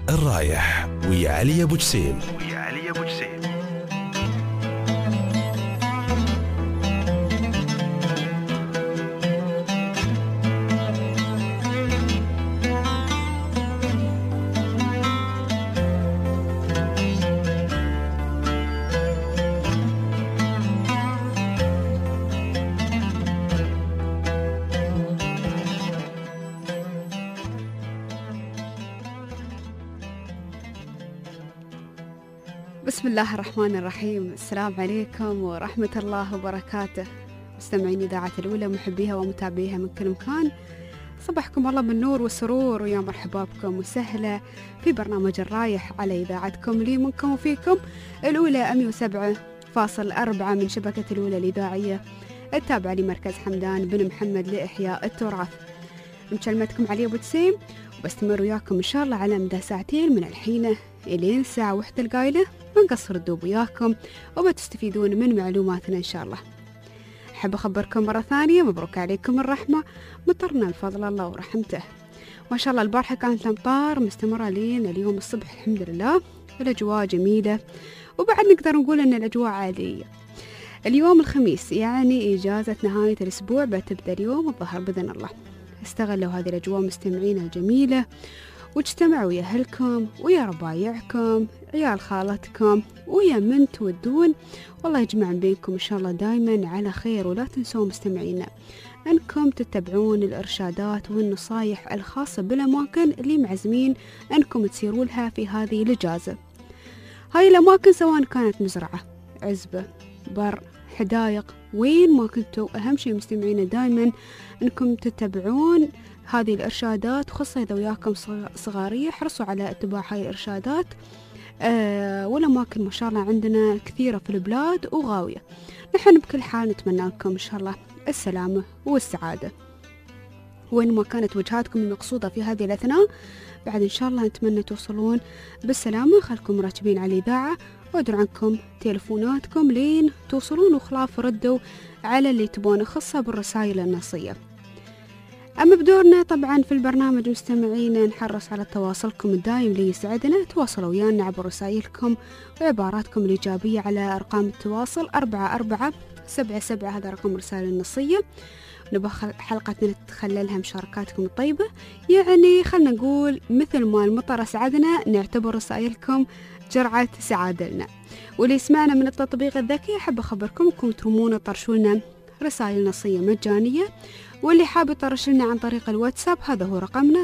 الرايح ويا علي أبو جسيم. بسم الله الرحمن الرحيم. السلام عليكم ورحمة الله وبركاته، مستمعين إذاعة الأولى، محبيها ومتابعيها من كل مكان. صبحكم الله بالنور والسرور، ويا مرحبا بكم وسهلا في برنامج الرايح على إذاعتكم لي منكم وفيكم الأولى 107.4 من شبكة الأولى الإذاعية التابعة لمركز حمدان بن محمد لإحياء التراث. مكلمتكم علي أبو جسيم، وبستمر وياكم إن شاء الله على مدى ساعتين من الحين إلين الساعة 1 القايلة، بنقصر الدوب وياكم وبتستفيدون من معلوماتنا إن شاء الله. أحب أخبركم مرة ثانية مبروك عليكم الرحمة، مطرنا بفضل الله ورحمته. ما شاء الله البارحة كانت الأمطار مستمرة لين اليوم الصبح الحمد لله، الأجواء جميلة، وبعد نقدر نقول أن الأجواء عادية. اليوم الخميس يعني إجازة نهاية الأسبوع، بتبدأ اليوم الظهر بإذن الله. استغلوا هذه الأجواء مستمعين الجميلة، واجتمعوا ويا أهلكم ويا ربايعكم، عيال خالتكم، ويا من تودون، والله يجمع بينكم إن شاء الله دايما على خير. ولا تنسوا مستمعينا أنكم تتبعون الإرشادات والنصايح الخاصة بالأماكن اللي معزمين أنكم تسيروا لها في هذه الإجازة. هاي الأماكن سواء كانت مزرعة، عزبة، بر، حدائق، وين ما كنتوا، أهم شيء مستمعينا دايما أنكم تتبعون هذه الإرشادات، وخاصة إذا وياكم صغارية حرصوا على اتباع هاي الإرشادات. والأماكن ما شاء الله عندنا كثيرة في البلاد وغاوية. نحن بكل حال نتمنى لكم إن شاء الله السلامة والسعادة، وين ما كانت وجهاتكم المقصودة في هذه الأثناء، بعد إن شاء الله نتمنى توصلون بالسلامة. خلكم راكبين على الإذاعة، وادروا عنكم تليفوناتكم لين توصلون، وخلاف ردوا على اللي تبونه، خاصة بالرسائل النصية. أما بدورنا طبعا في البرنامج مستمعين نحرص على تواصلكم الدائم اللي يسعدنا. تواصلوا ويانا عبر رسائلكم وعباراتكم الإيجابية على أرقام التواصل 4477، هذا رقم رسالة النصية. نبغى حلقتنا نتخللها مشاركاتكم الطيبة، يعني خلنا نقول مثل ما المطر سعدنا، نعتبر رسائلكم جرعة سعادة لنا. واللي يسمعنا من التطبيق الذكي، أحب أخبركم أنكم ترمون طرشولنا رسائل نصية مجانية، واللي حاب يطرش لنا عن طريق الواتساب هذا هو رقمنا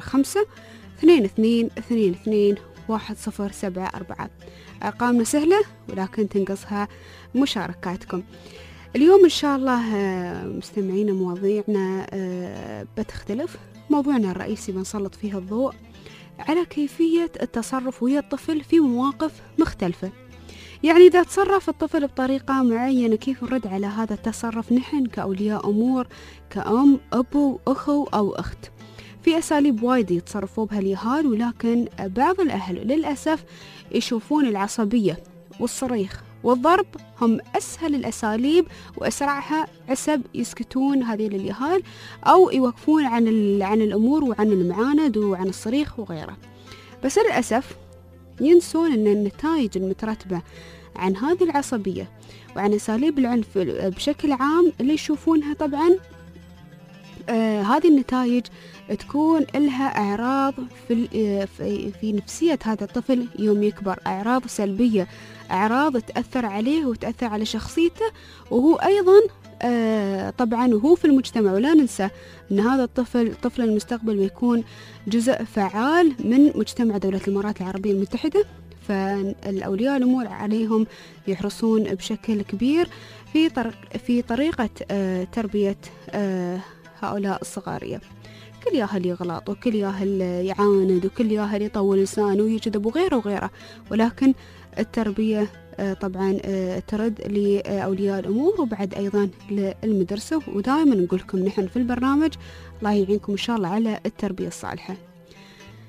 05-2222-1074. أرقامنا سهلة ولكن تنقصها مشاركاتكم. اليوم إن شاء الله مستمعين مواضيعنا بتختلف. موضوعنا الرئيسي بنسلط فيه الضوء على كيفية التصرف ويا الطفل في مواقف مختلفة. يعني إذا تصرف الطفل بطريقة معينة، كيف نرد على هذا التصرف نحن كأولياء أمور، كأم، أبو، أخو أو أخت. في أساليب وايد يتصرفوا بها اليهال، ولكن بعض الأهل للأسف يشوفون العصبية والصريخ والضرب هم أسهل الأساليب وأسرعها، عسب يسكتون هذه اليهال أو يوقفون عن الأمور وعن المعاند وعن الصريخ وغيره. بس للأسف ينسون أن النتائج المترتبة عن هذه العصبية وعن أساليب العنف بشكل عام اللي يشوفونها طبعا هذه النتائج تكون لها أعراض في نفسية هذا الطفل يوم يكبر، أعراض سلبية، أعراض تأثر عليه وتأثر على شخصيته، وهو أيضا طبعا وهو في المجتمع. ولا ننسى أن هذا الطفل طفل المستقبل بيكون جزء فعال من مجتمع دولة الإمارات العربية المتحدة. فالأولياء الأمور عليهم يحرصون بشكل كبير في طريقة تربية هؤلاء الصغارية. كل ياهل يغلط، وكل ياهل يعاند، وكل ياهل يطول لسانه ويكذب وغيره وغيره، ولكن التربية طبعا ترد لأولياء الأمور وبعد أيضا للمدرسة. ودائما نقول لكم نحن في البرنامج الله يعينكم إن شاء الله على التربية الصالحة.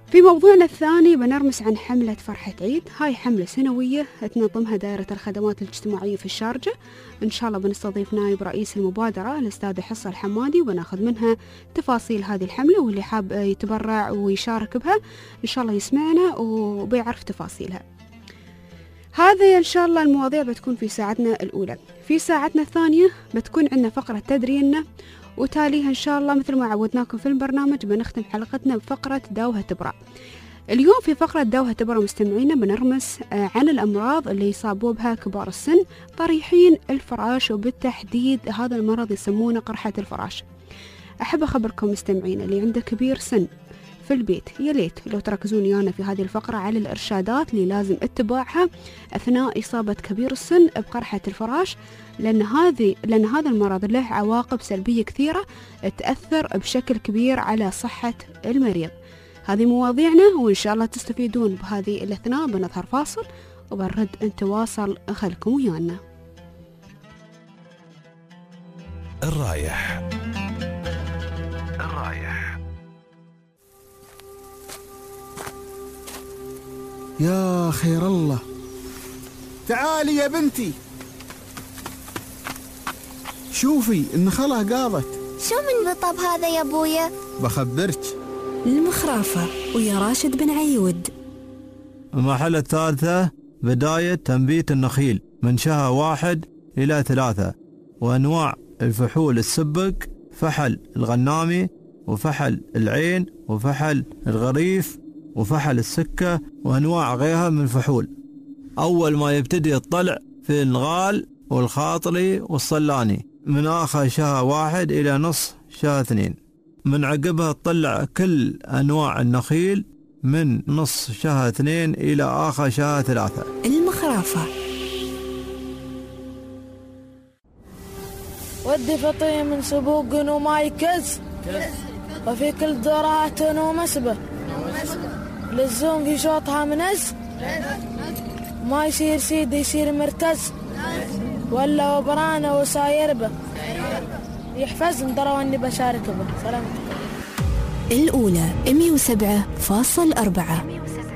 في موضوعنا الثاني بنرمس عن حملة فرحة عيد. هاي حملة سنوية تنظمها دائرة الخدمات الاجتماعية في الشارجة. إن شاء الله بنستضيف نائب رئيس المبادرة الأستاذ حصة الحمادي وبناخذ منها تفاصيل هذه الحملة، واللي حاب يتبرع ويشارك بها إن شاء الله يسمعنا وبيعرف تفاصيلها. هذا إن شاء الله المواضيع بتكون في ساعتنا الأولى. في ساعتنا الثانية بتكون عندنا فقرة تدرينا، وتاليها إن شاء الله مثل ما عودناكم في البرنامج بنختم حلقتنا بفقرة داوها تبرع. اليوم في فقرة داوها تبرع مستمعينا بنرمس عن الأمراض اللي يصابوا بها كبار السن طريحين الفراش، وبالتحديد هذا المرض يسمونه قرحة الفراش. أحب أخبركم مستمعينا اللي عنده كبير سن في البيت يا ليت لو تركزون ويانا في هذه الفقرة على الإرشادات اللي لازم اتباعها أثناء إصابة كبير السن بقرحة الفراش، لأن هذا المرض له عواقب سلبية كثيرة تأثر بشكل كبير على صحة المريض. هذه مواضيعنا وإن شاء الله تستفيدون بهذه الأثناء. بنظهر فاصل وبنرد نتواصل، خلكم ويانا. الرايح يا خير الله، تعالي يا بنتي، شوفي النخلة قاضت. شو من رطب هذا يا ابويا؟ بخبرك، المخرافة ويا راشد بن عيود. المرحلة الثالثة بداية تنبيت النخيل من شهر 1 إلى 3، وأنواع الفحول السبق: فحل الغنامي، وفحل العين، وفحل الغريف، وفحل السكة، وأنواع غيرها من الفحول. أول ما يبتدي الطلع في النغال والخاطري والصلاني من آخر شهر 1 إلى نصف شهر 2. من عقبها تطلع كل أنواع النخيل من نصف شهر 2 إلى آخر شهر 3. المخرافة. ودي فطية من سبوق وماي كز، وفي كل ذرات ومسبة، للزوم في شوطها منز، ما يصير سيد يصير مرتز، ولا وبرانة وسايربه، يحفزن درى واني بشارك به. سلامتك. الأولى 107.4.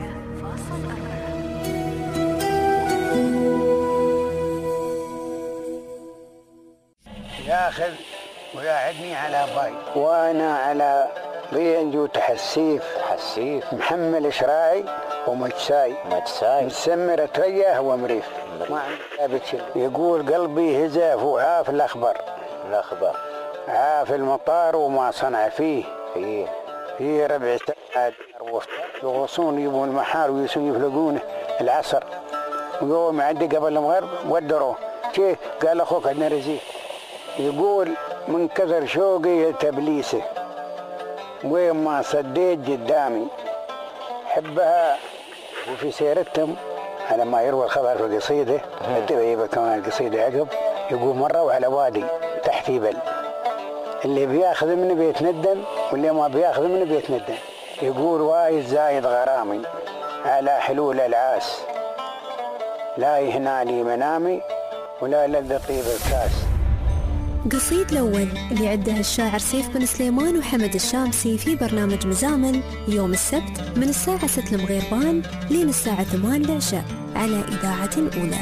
ياخذ ويقعدني على باي وانا على بينجو تحسيف محمل شراي ومتساي متسمر ترياه ومريف ما يقول قلبي هزاف وعاف الأخبر عاف المطار وما صنع فيه ربع ساعات يغوصون يبون المحار ويسون يفلقونه العصر ويوم عندي قبل المغرب ودروه كيه قال أخوك عندنا رزيق. يقول من كثر شوقي تبليسه وين ما صديت قدامي حبها. وفي سيرتهم على ما يروى الخبر في القصيدة الدبيبة كمان القصيدة عقب يقول مرة على وادي تحت بل اللي بياخذ مني بيتندم واللي ما بياخذ مني بيتندم. يقول وايد زايد غرامي على حلول العاس لا يهنالي منامي ولا لذ طيب الكاس. قصيد الأول اللي عده الشاعر سيف بن سليمان وحمد الشامسي في برنامج مزامل يوم السبت من الساعة 6 المغربان لين الساعة 8 العشاء على إذاعة الأولى.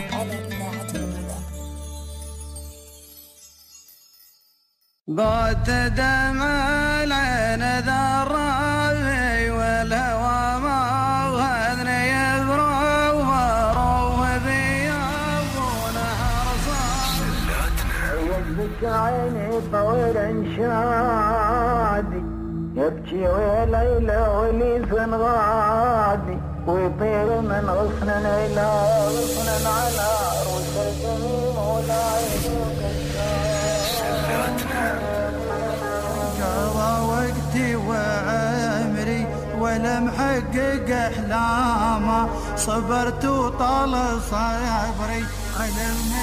بات دمع العين ذرابي والهوى ما غذني يفرع وروه بيابون عرصان يبكي عيني طويل شادي يبكي وليلة وليف غادي ويطير من غصن إلى غصن على رؤوس الجميم ولا يدوك قضى وقتي وعمري ولا محقق احلامه صبرت وطال صبري على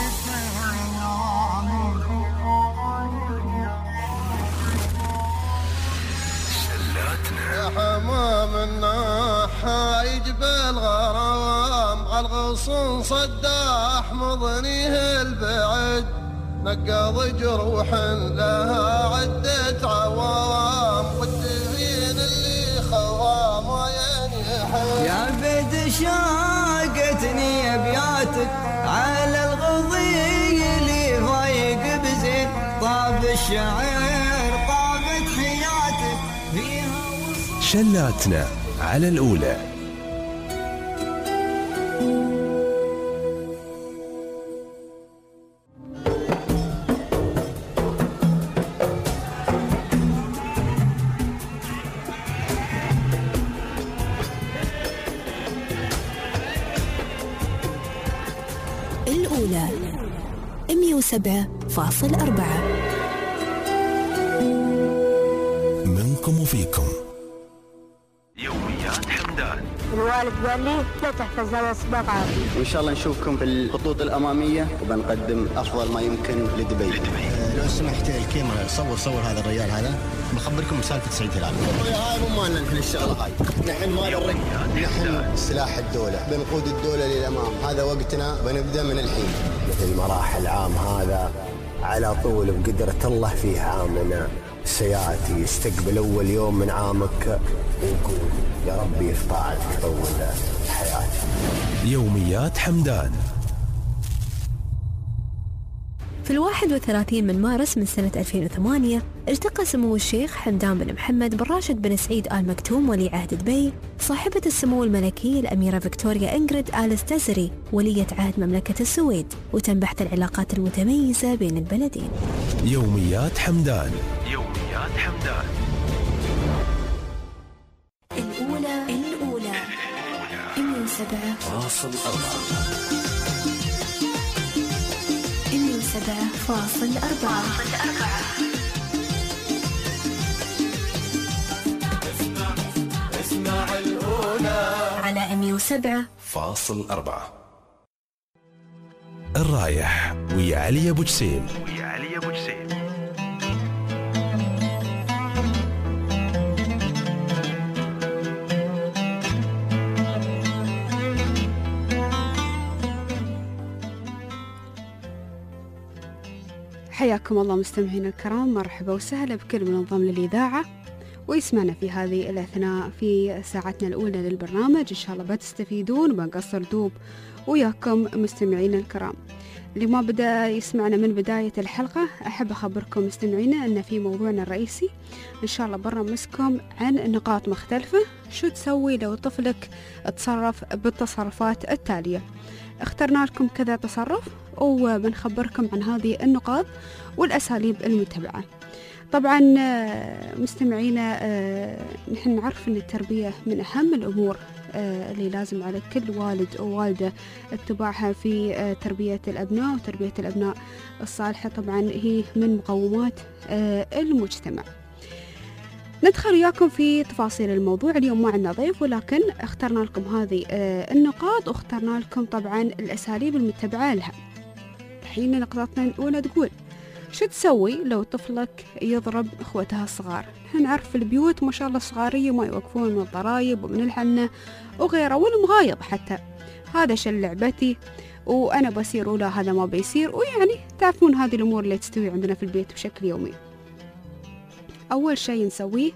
يا حمام الناحة يجبل غرام عالغصن صداح مضنيه البعد نقض جروح لها عدة عوام والدفين اللي خوام ويا شاقتني أبياتك على الغضي اللي ضايق بزين طاب الشعر طابت حياتك فيها شلاتنا على الأولى. الأولى 107.4 منكم وفيكم. يوميات حمدان. الوالد قال لي لا تحفظ هذا السباق عربي. وإن شاء الله نشوفكم في الخطوط الأمامية وبنقدم أفضل ما يمكن لدبي. لو سمحت الكاميرا صور هذا الرجال هذا بخبركم سالفة سعيد هلال. هاي مو مالنا نحن الشغلة هاي. نحن مال الرجل. نحن سلاح الدولة بنقود الدولة للأمام. هذا وقتنا بنبدأ من الحين. مثل مراحل عام هذا على طول بقدرة الله فيه عامنا سياتي يستقبل أول يوم من عامك ونقول يا ربي في طاعتك طول حياتي. يوميات حمدان. في 31 من مارس من سنة 2008 التقى سمو الشيخ حمدان بن محمد بن راشد بن سعيد آل مكتوم ولي عهد دبي صاحبة السمو الملكي الأميرة فيكتوريا إنغريد آل ستازري ولية عهد مملكة السويد وتم بحث العلاقات المتميزة بين البلدين. يوميات حمدان. يوميات حمدان. الأولى 107.4 اسمع الأولى على 107.4. الرايح ويا علي أبو جسيم. حياكم الله مستمعينا الكرام، مرحبا وسهلا بكل من انضم للإذاعة ويسمعنا في هذه الأثناء في ساعتنا الأولى للبرنامج. إن شاء الله بتستفيدون وبنقصر دوب وياكم مستمعينا الكرام. اللي ما بدأ يسمعنا من بداية الحلقة أحب أخبركم مستمعينا أن في موضوعنا الرئيسي إن شاء الله برنامجكم عن نقاط مختلفة شو تسوي لو طفلك تصرف بالتصرفات التالية. اخترنا لكم كذا تصرف وبنخبركم عن هذه النقاط والأساليب المتبعة. طبعا مستمعينا نحن نعرف أن التربية من أهم الأمور اللي لازم على كل والد أو والدة اتباعها في تربية الأبناء، وتربية الأبناء الصالحة طبعا هي من مقومات المجتمع. ندخل وياكم في تفاصيل الموضوع. اليوم ما عندنا ضيف ولكن اخترنا لكم هذه النقاط واخترنا لكم طبعا الأساليب المتبعة لها. الحين نقطتنا الأولى تقول شو تسوي لو طفلك يضرب اخوتها الصغار. احنا نعرف في البيوت ما شاء الله الصغارية ما يوقفون من الضرايب ومن الحنة وغيره والمغايض حتى، هذا شل لعبتي وأنا بصير ولا هذا ما بيصير، ويعني تعرفون هذه الأمور اللي تستوي عندنا في البيت بشكل يومي. أول شيء نسويه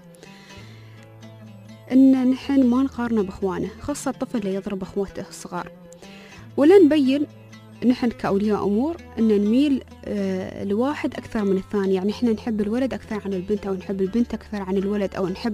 إن نحن ما نقارنه بإخوانه، خاصة الطفل اللي يضرب أخوته الصغار، ولا نبين نحن كأولياء أمور أن نميل لواحد أكثر من الثاني. يعني إحنا نحب الولد أكثر عن البنت، أو نحب البنت أكثر عن الولد، أو نحب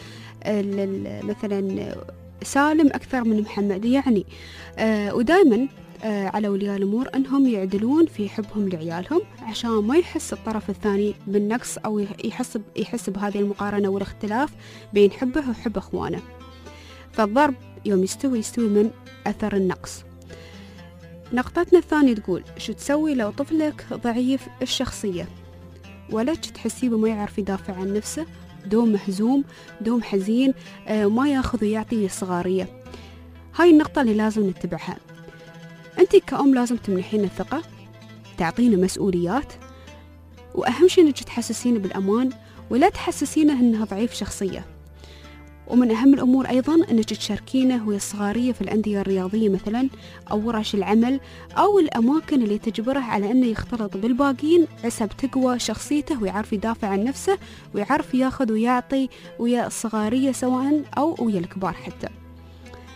مثلا سالم أكثر من محمد. يعني ودائما على أولياء الأمور أنهم يعدلون في حبهم لعيالهم عشان ما يحس الطرف الثاني بالنقص أو يحس بهذه المقارنة والاختلاف بين حبه وحب أخوانه. فالضرب يوم يستوي من أثر النقص. نقطتنا الثانية تقول شو تسوي لو طفلك ضعيف الشخصية، ولك تحسيه ما يعرف يدافع عن نفسه، دوم محزوم، دوم حزين، ما ياخذ ويعطي الصغارية. هاي النقطة اللي لازم نتبعها. أنت كأم لازم تمنحين الثقة، تعطينا مسؤوليات، وأهم شيء أنك تحسسينه بالأمان ولا تحسسينه أنه ضعيف شخصية. ومن أهم الأمور أيضا أنك تشاركينه ويا الصغارية في الأندية الرياضية مثلا، أو ورش العمل، أو الأماكن اللي تجبره على أنه يختلط بالباقين حسب تقوى شخصيته ويعرف يدافع عن نفسه ويعرف ياخذ ويعطي ويا الصغارية سواء أو ويا الكبار حتى.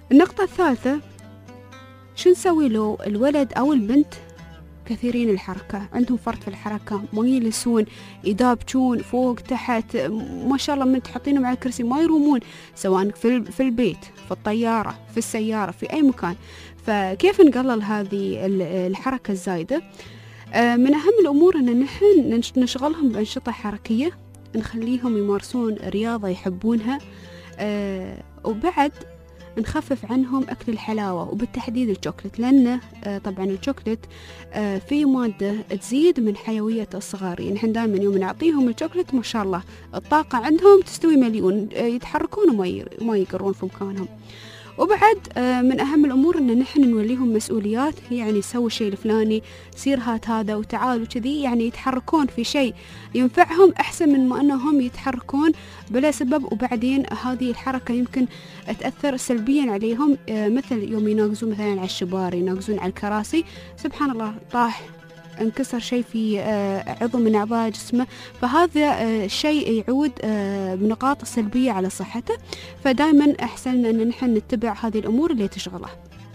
النقطة الثالثة، شو نسوي لو الولد أو البنت كثيرين الحركة، عندهم فرط في الحركة، ما يجلسون، يدابجون فوق تحت، ما شاء الله من تحطينهم على الكرسي ما يرومون، سواء في البيت، في الطيارة، في السيارة، في أي مكان. فكيف نقلل هذه الحركة الزايدة؟ من أهم الأمور أن نحن نشغلهم بأنشطة حركية، نخليهم يمارسون رياضة يحبونها، وبعد نخفف عنهم أكل الحلاوة وبالتحديد الشوكولات، لأنه طبعا الشوكولات فيه مادة تزيد من حيوية الصغار. نحن دائما يوم نعطيهم الشوكولات ما شاء الله الطاقة عندهم تستوي مليون، يتحركون وما يقرون في مكانهم. وبعد من أهم الأمور أن نحن نوليهم مسؤوليات، يعني سوي الشيء الفلاني، سير هات هذا وتعال وكذي، يعني يتحركون في شيء ينفعهم أحسن من ما أنهم يتحركون بلا سبب، وبعدين هذه الحركة يمكن تأثر سلبيا عليهم، مثل يوم يناقزون مثلا على الشبار، يناقزون على الكراسي، سبحان الله طاح انكسر شيء في عضو من أعضاء جسمه، فهذا الشيء يعود بنقاط سلبية على صحته. فدائما أحسن أن نحن نتبع هذه الأمور اللي تشغله.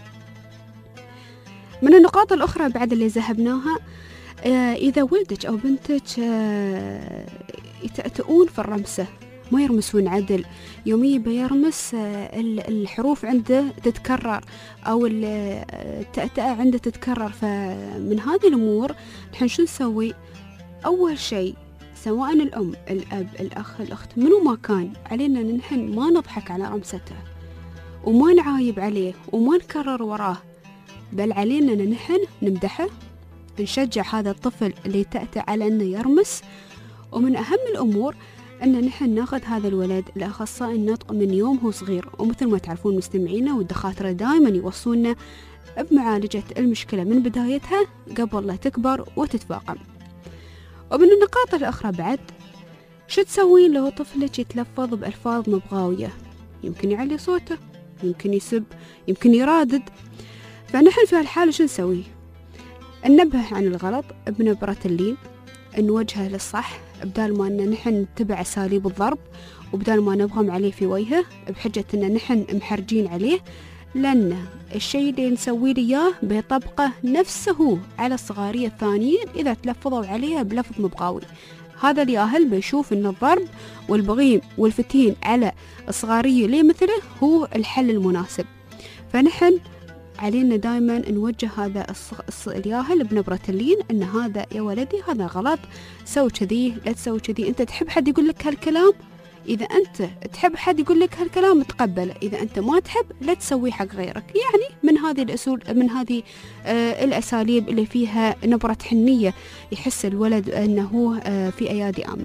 من النقاط الأخرى بعد اللي ذهبناها، إذا ولدك أو بنتك يتأتؤون في الرمسة، ما يرمسون عدل، يوميا بيرمس الحروف عنده تتكرر أو التأتأة عنده تتكرر. فمن هذه الأمور نحن شو نسوي؟ أول شيء سواء الأم، الأب، الأخ، الأخت، منو ما كان، علينا أن نحن ما نضحك على رمسته وما نعايب عليه وما نكرر وراه، بل علينا أن نحن نمدحه، نشجع هذا الطفل اللي تأتأ على أنه يرمس. ومن أهم الأمور أن نحن ناخذ هذا الولد لأخصائي النطق من يوم هو صغير، ومثل ما تعرفون مستمعينا والدكاترة دائما يوصونا بمعالجة المشكلة من بدايتها قبل لا تكبر وتتفاقم. ومن النقاط الأخرى بعد، شو تسوين لو طفلك يتلفظ بألفاظ مبغاوية؟ يمكن يعلي صوته، يمكن يسب، يمكن يرادد. فنحن في هالحالة شو نسوي؟ ننبه عن الغلط بنبرة اللين، نوجهه للصح، بدال ما أن نحن نتبع أساليب الضرب، وبدال ما نبغم عليه في وجهه بحجة أن نحن محرجين عليه، لأن الشيء اللي نسوي له إياه بيطبقه نفسه على الصغارية الثانيين إذا تلفظوا عليها بلفظ مبغاوي. هذا الياهل بيشوف أن الضرب والبغيم والفتين على الصغارية اللي مثله هو الحل المناسب. فنحن علينا دائما نوجه هذا الياهل بنبرة اللين، أن هذا يا ولدي هذا غلط، سوي كذي، لا تسوي كذي. أنت تحب حد يقول لك هالكلام؟ إذا أنت تحب حد يقول لك هالكلام تقبله، إذا أنت ما تحب لا تسويه حق غيرك. يعني من هذه الأساليب اللي فيها نبرة حنية، يحس الولد أنه في أيادي آمنة.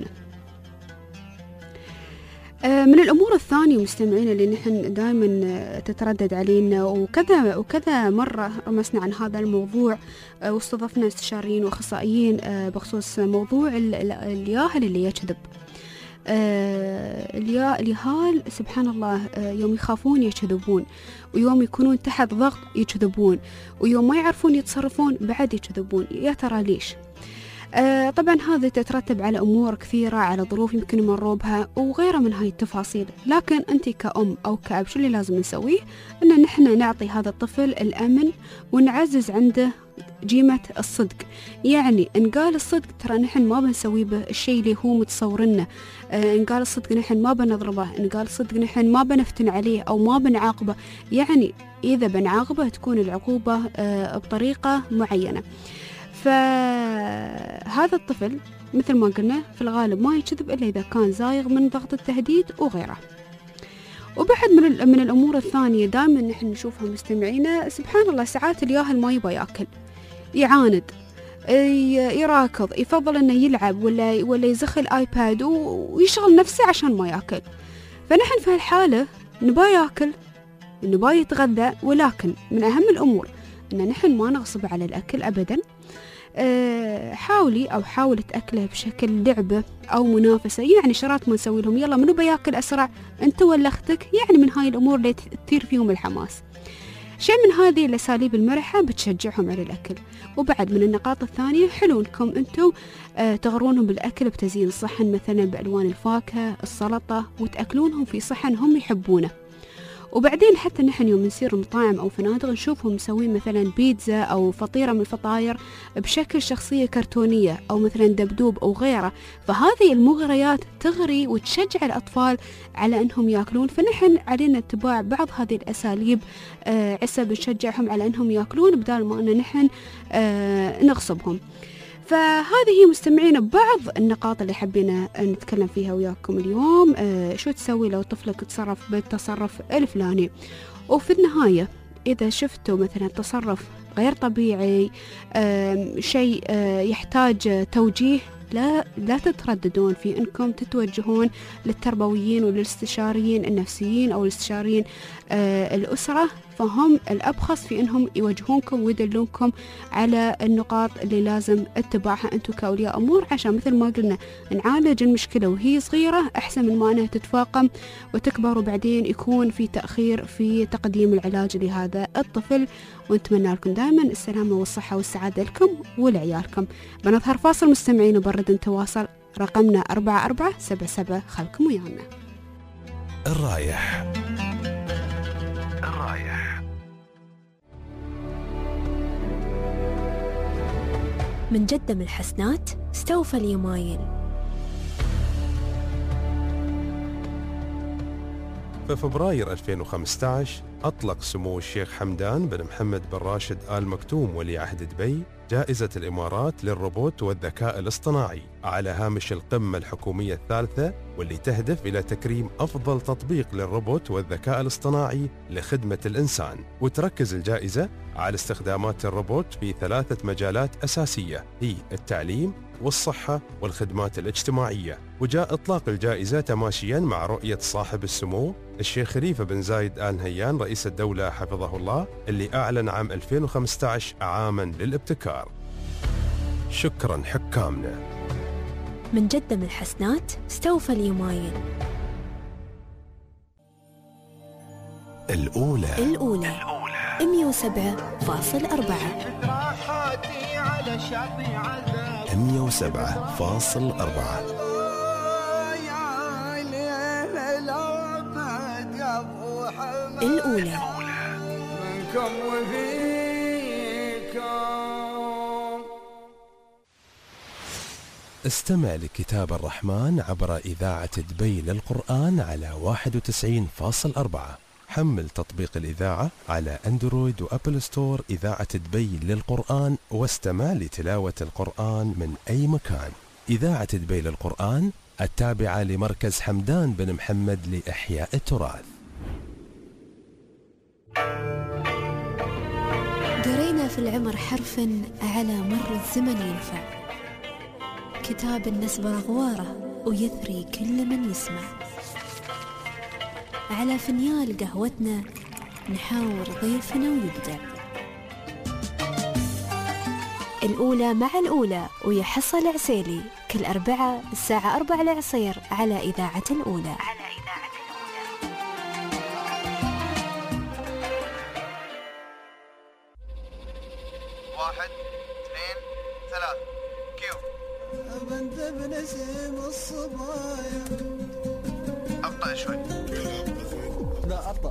من الأمور الثانية مستمعين اللي نحن دائما تتردد علينا، وكذا مرة رمسنا عن هذا الموضوع واستضفنا استشاريين وأخصائيين بخصوص موضوع الياهل اللي يكذب. اليهال سبحان الله يوم يخافون يكذبون، ويوم يكونون تحت ضغط يكذبون، ويوم ما يعرفون يتصرفون بعد يكذبون. يا ترى ليش؟ طبعا هذا تترتب على أمور كثيرة، على ظروف يمكن يمروا بها وغيرها من هاي التفاصيل. لكن أنت كأم أو كأب شو اللي لازم نسويه؟ أن نحن نعطي هذا الطفل الأمن ونعزز عنده قيمة الصدق. يعني إن قال الصدق ترى نحن ما بنسوي به الشيء اللي هو متصورنه، إن قال الصدق نحن ما بنضربه، إن قال الصدق نحن ما بنفتن عليه أو ما بنعاقبه. يعني إذا بنعاقبه تكون العقوبة بطريقة معينة. فهذا الطفل مثل ما قلنا في الغالب ما يكذب إلا إذا كان زايغ من ضغط التهديد وغيره. وبعد من الأمور الثانية دائما نحن نشوفها مستمعينا، سبحان الله ساعات الياهل ما يبغى ياكل، يعاند، يراكض، يفضل انه يلعب ولا يزخ الايباد ويشغل نفسه عشان ما ياكل. فنحن في هالحالة نبغى ياكل، نبغى يتغذى، ولكن من أهم الأمور ان نحن ما نغصب على الأكل أبدا. حاول تأكله بشكل لعبة أو منافسة. يعني شرات ما نسوي لهم يلا منو بياكل أسرع، أنت ولا أختك؟ يعني من هاي الأمور اللي تثير فيهم الحماس. شيء من هذه الأساليب المرحة بتشجعهم على الأكل. وبعد من النقاط الثانية، حلو أنكم أنتم تغرونهم بالأكل بتزيين الصحن، مثلا بألوان الفاكهة، السلطة، وتأكلونهم في صحن هم يحبونه. وبعدين حتى نحن يوم نسير مطاعم أو فنادق نشوفهم مسوين مثلا بيتزا أو فطيرة من الفطاير بشكل شخصية كرتونية أو مثلا دبدوب أو غيره، فهذه المغريات تغري وتشجع الأطفال على أنهم يأكلون. فنحن علينا اتباع بعض هذه الأساليب عسى بنشجعهم على أنهم يأكلون بدال ما أن نحن نغصبهم. فهذه مستمعين بعض النقاط اللي حبينا نتكلم فيها وياكم اليوم. شو تسوي لو طفلك تصرف بالتصرف الفلاني؟ وفي النهاية إذا شفتوا مثلا تصرف غير طبيعي، شيء يحتاج توجيه، لا تترددون في أنكم تتوجهون للتربويين والاستشاريين النفسيين أو الاستشاريين الأسرة، فهم الأبخص في أنهم يوجهونكم ويدلونكم على النقاط اللي لازم اتباعها أنتم كأولياء أمور، عشان مثل ما قلنا نعالج المشكلة وهي صغيرة أحسن من ما أنها تتفاقم وتكبر وبعدين يكون في تأخير في تقديم العلاج لهذا الطفل. ونتمنى لكم دائما السلامة والصحة والسعادة لكم ولعيالكم. بنظهر فاصل مستمعين وبرد نتواصل، رقمنا 4477. خلكم ويانا. الرايح من جدة من الحسنات استوفى اليمايل. في فبراير 2015 أطلق سمو الشيخ حمدان بن محمد بن راشد آل مكتوم ولي عهد دبي جائزة الإمارات للروبوت والذكاء الاصطناعي على هامش القمة الحكومية الثالثة، واللي تهدف إلى تكريم أفضل تطبيق للروبوت والذكاء الاصطناعي لخدمة الإنسان. وتركز الجائزة على استخدامات الروبوت في 3 مجالات أساسية، هي التعليم والصحة والخدمات الاجتماعية. وجاء إطلاق الجائزة تماشيا مع رؤية صاحب السمو الشيخ خليفة بن زايد آل نهيان رئيس الدولة حفظه الله، اللي أعلن عام 2015 عاما للابتكار. شكرا حكامنا. من جدة من الحسنات استوفى اليمايل. الأولى 107.4 107.4. الأولى منكم وفيكم. استمع لكتاب الرحمن عبر إذاعة دبي للقرآن على 91.4. حمل تطبيق الإذاعة على أندرويد وأبل ستور إذاعة دبي للقرآن، واستمع لتلاوة القرآن من أي مكان. إذاعة دبي للقرآن التابعة لمركز حمدان بن محمد لإحياء التراث. قرينا في العمر حرفا على مر الزمن ينفع، كتاب النسب أغواره ويثري كل من يسمع. على فنيال قهوتنا نحاور ضيفنا ويبدع. الأولى مع الأولى ويحصل العسيلي كل أربعة الساعة 4 العصير على إذاعة الأولى. 1 2 3 كيو. بنت بنسيم الصبايا. أبطأ شوي. لا أبطأ.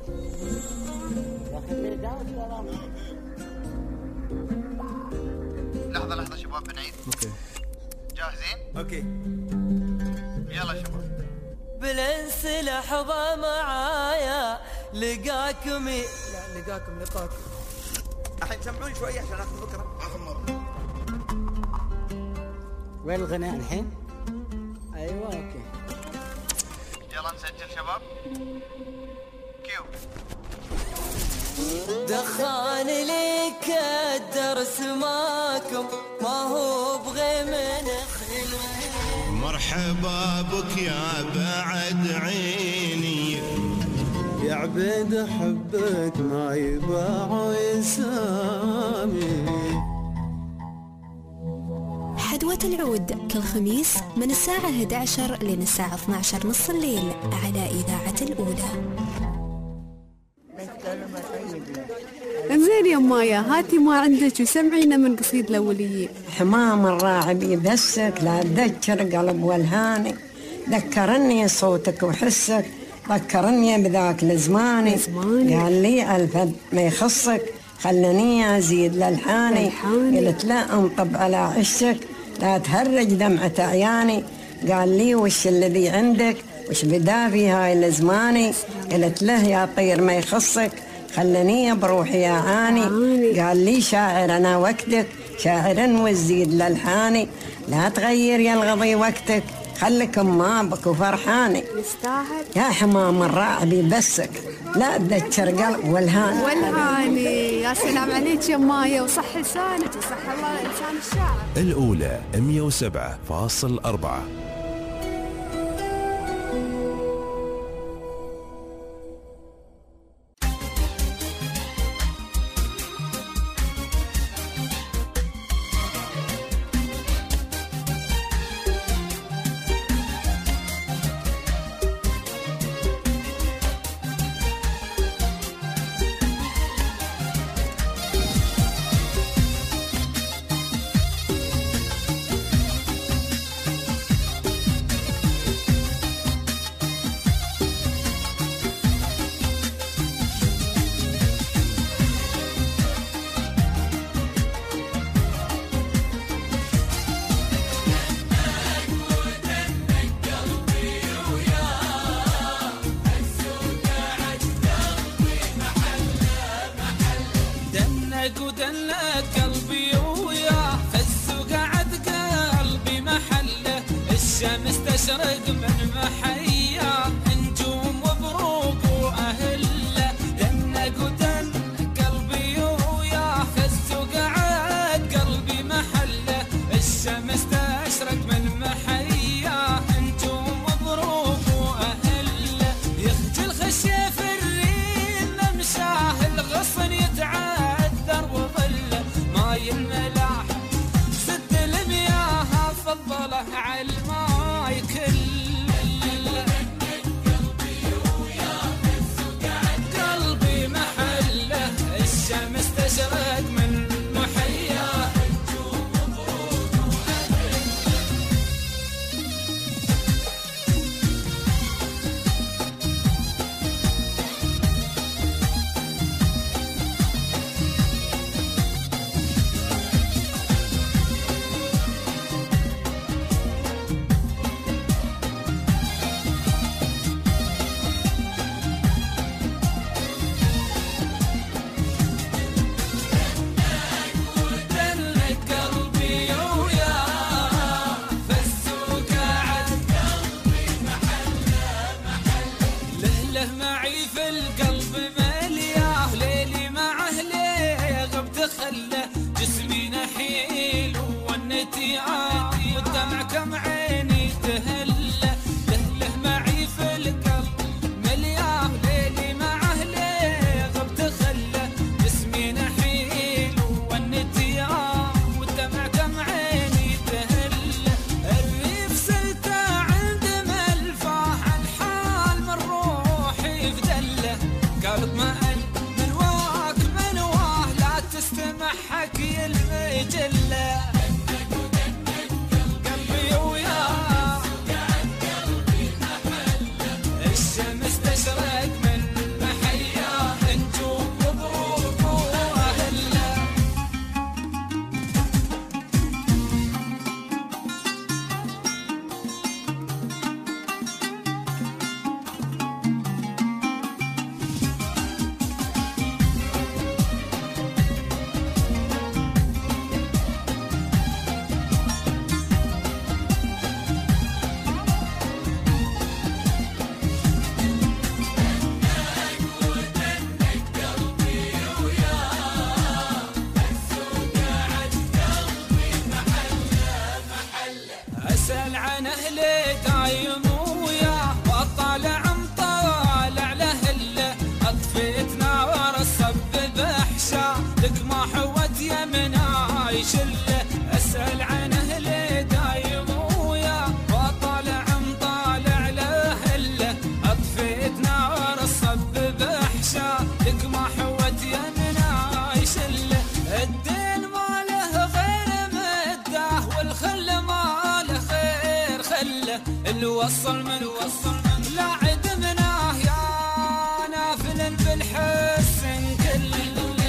لحظة شباب بنعيد. اوكي جاهزين؟ اوكي يلا شباب. بالانس لحظة معايا لقاكم لقاكم الحين سمعوني شوي عشان اخذ فكرة. وين الغناء الحين؟ ايوه اوكي يلا نسجل شباب. كيو. دخان ليك الدرس ماكم ما هو بغي من خلوه. مرحبا بك يا بعد عيني يا عبيد حبك ما يباع يسامي. حدوة العود كل خميس من الساعة 11 لين الساعة 12 نص الليل على إذاعة الأولى. انزين يا مايا هاتي ما عندك وسمعينا من قصيد الأوليين. حمام الراعب يدسك لا تذكر قلب والهاني، ذكرني صوتك وحسك ذكرني بذاك الزماني قال لي الفد ما يخصك خلني أزيد للحاني قلت لا أنطب على عشك لا تهرج دمعة عياني قال لي وش الذي عندك وش بدا في هاي الزماني قلت له يا طير ما يخصك خلني بروحي يا عاني قال لي شاعر أنا وقتك شاعر وزيد للحاني لا تغير يا الغضي وقتك خلك ما بك وفرحاني يستاهل يا حمام الراعي بسك لا تذكر قلب والهاني يا سلام عليك يا مايا وصح لسانك وصح الله لسان الشاعر. الأولى 107.4. تشرق من محيا نجوم وبروق وأهله دنق ودن قلبي ويا فز وقعد قلبي محله الشمس تشرق من محيا نجوم وبروق وأهله يخجل خشيه في الريم ممشاه الغصن يتعذر وظله ماي الملاح سد المياه فضله على الماي كل قلبي محله الشمس تشرق من محياه نجوم وبروق وأهله معي في القلب ملياه ليلي مع أهلي غبت خله جسمي نحيل والنتي والدمع كم عيني تهله له معي في القلب ملياه ليلي مع أهلي غبت خله جسمي نحيل والنتي والدمع كم عيني تهله الريف سلته عند ملفاه الحال من روحي فدله قال اطمئن من واك من واه لا تستمع حكي المجله قلبي وياه الشمس تشرق من محياه نجوم وبروق وأهله أسأل عن أهلي دايم وياه وأطالع مطالع لأهله أطفيت نار الصب بحشا لك ما حوت يمنا يشله أسأل عن أهلي دايم وياه وأطالع مطالع لأهله أطفيت نار الصب بحشا لك ما حوت يمنا يشله الدين ما له غير مده والخل ما له خير خله اللي وصل من لا عد مناه الحسن كله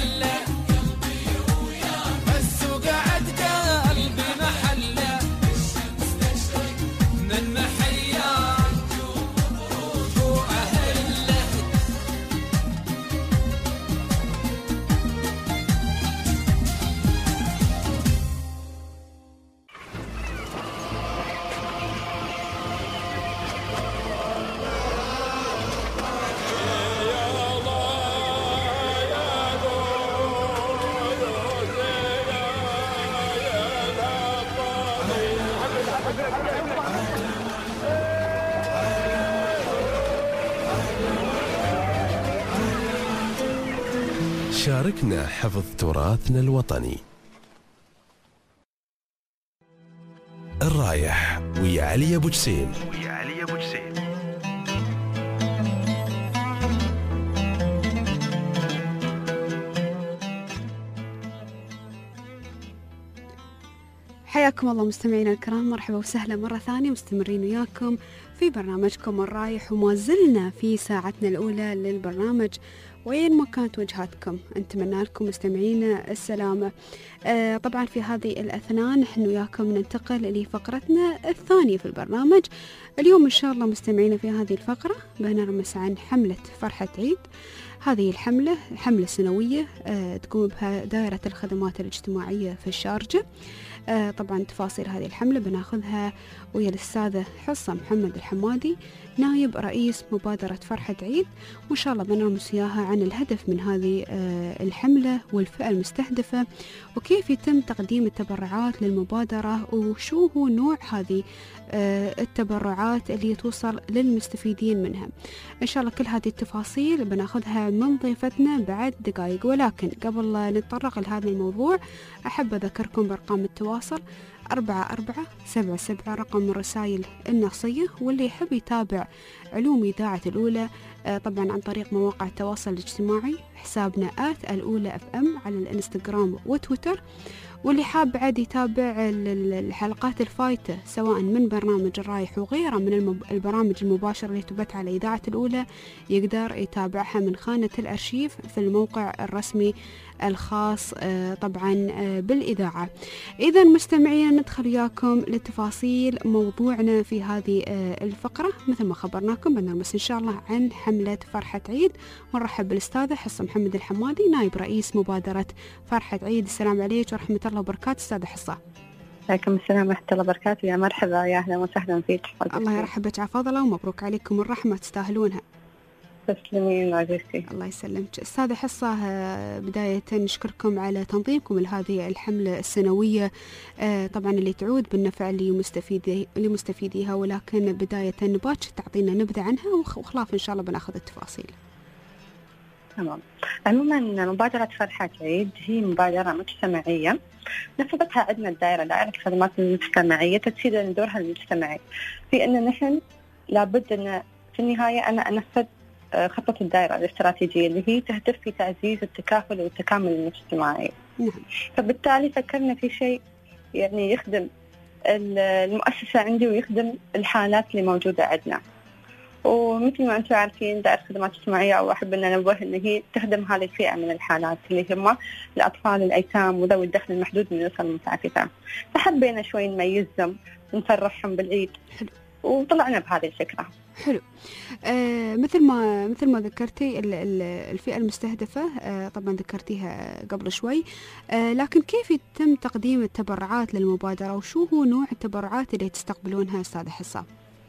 بس وقعد قلبي محله من محيات وأهله. شاركنا حفظ تراثنا الوطني. الرايح ويا علي أبو جسيم. حياكم الله مستمعينا الكرام، مرحبا وسهلا مرة ثانية، مستمرين وياكم في برنامجكم الرايح، وما زلنا في ساعتنا الأولى للبرنامج. وين ما كانت وجهاتكم نتمنى لكم مستمعينا السلامة. طبعا في هذه الأثناء نحن وياكم ننتقل لفقرتنا الثانية في البرنامج. اليوم إن شاء الله مستمعينا في هذه الفقرة بنرمس عن حملة فرحة عيد. هذه الحملة حملة سنوية تقوم بها دائرة الخدمات الاجتماعية في الشارجة. طبعا تفاصيل هذه الحملة بناخذها ويا الأستاذة حصة محمد الحمادي نائب رئيس مبادرة فرحة عيد، وإن شاء الله بنرمس إياها عن الهدف من هذه الحملة والفئة المستهدفة وكيف يتم تقديم التبرعات للمبادرة وشو هو نوع هذه التبرعات اللي توصل للمستفيدين منها. إن شاء الله كل هذه التفاصيل بناخذها من ضيفتنا بعد دقائق، ولكن قبل نتطرق لهذا الموضوع أحب أذكركم بأرقام التواصل 4477 رقم الرسائل النصية، واللي يحب يتابع علوم إذاعة الأولى طبعا عن طريق مواقع التواصل الاجتماعي حسابنا الأولى FM على الانستغرام وتويتر، واللي حاب بعد يتابع الحلقات الفايتة سواء من برنامج الرايح وغيره من البرامج المباشرة اللي تبث على إذاعة الأولى يقدر يتابعها من خانة الأرشيف في الموقع الرسمي الخاص طبعا بالإذاعة. إذا مستمعين ندخل وياكم لتفاصيل موضوعنا في هذه الفقرة. مثل ما خبرناكم بنرمس إن شاء الله عن حملة فرحة عيد، ونرحب بالأستاذة حصة محمد الحمادي نائب رئيس مبادرة فرحة عيد. السلام عليك ورحمة الله وبركاته أستاذة حصة. عليكم السلام ورحمة الله وبركاته. يا مرحبا، يا أهلا وسهلا فيك. الله يرحبك عفاضلة ومبروك عليكم الرحمة، تستاهلونها. تسلمين عزيزتي. الله يسلمك. أستاذة حصة، بداية نشكركم على تنظيمكم لهذه الحملة السنوية طبعا اللي تعود بالنفع لمستفيديها، ولكن بداية نباك تعطينا نبذة عنها وخلاف إن شاء الله بناخذ التفاصيل. تمام. عموما مبادرة فرحة عيد هي مبادرة مجتمعية نفذتها عندنا دائرة الخدمات المجتمعية تجسيدا لدورها المجتمعي في أن نحن لابد أن في النهاية أنا أنفذ خطة الدائرة الاستراتيجية اللي هي تهدف في تعزيز التكافل والتكامل المجتمعي. فبالتالي فكرنا في شيء يعني يخدم المؤسسة عندي ويخدم الحالات اللي موجودة عندنا. ومثل ما أنتم عارفين دائرة الخدمات الاجتماعية أو أحب أن أنوه أن هي تخدم هذه الفئة من الحالات اللي هم الأطفال الأيتام وذوي الدخل المحدود من الأسر المتعففة، فحبينا شوي نميزهم ونفرحهم بالعيد وطلعنا بهذه الفكرة. حلو. مثل ما ذكرتي الفئة المستهدفة طبعا ذكرتيها قبل شوي، لكن كيف يتم تقديم التبرعات للمبادرة وشو هو نوع التبرعات اللي تستقبلونها أستاذة حصة؟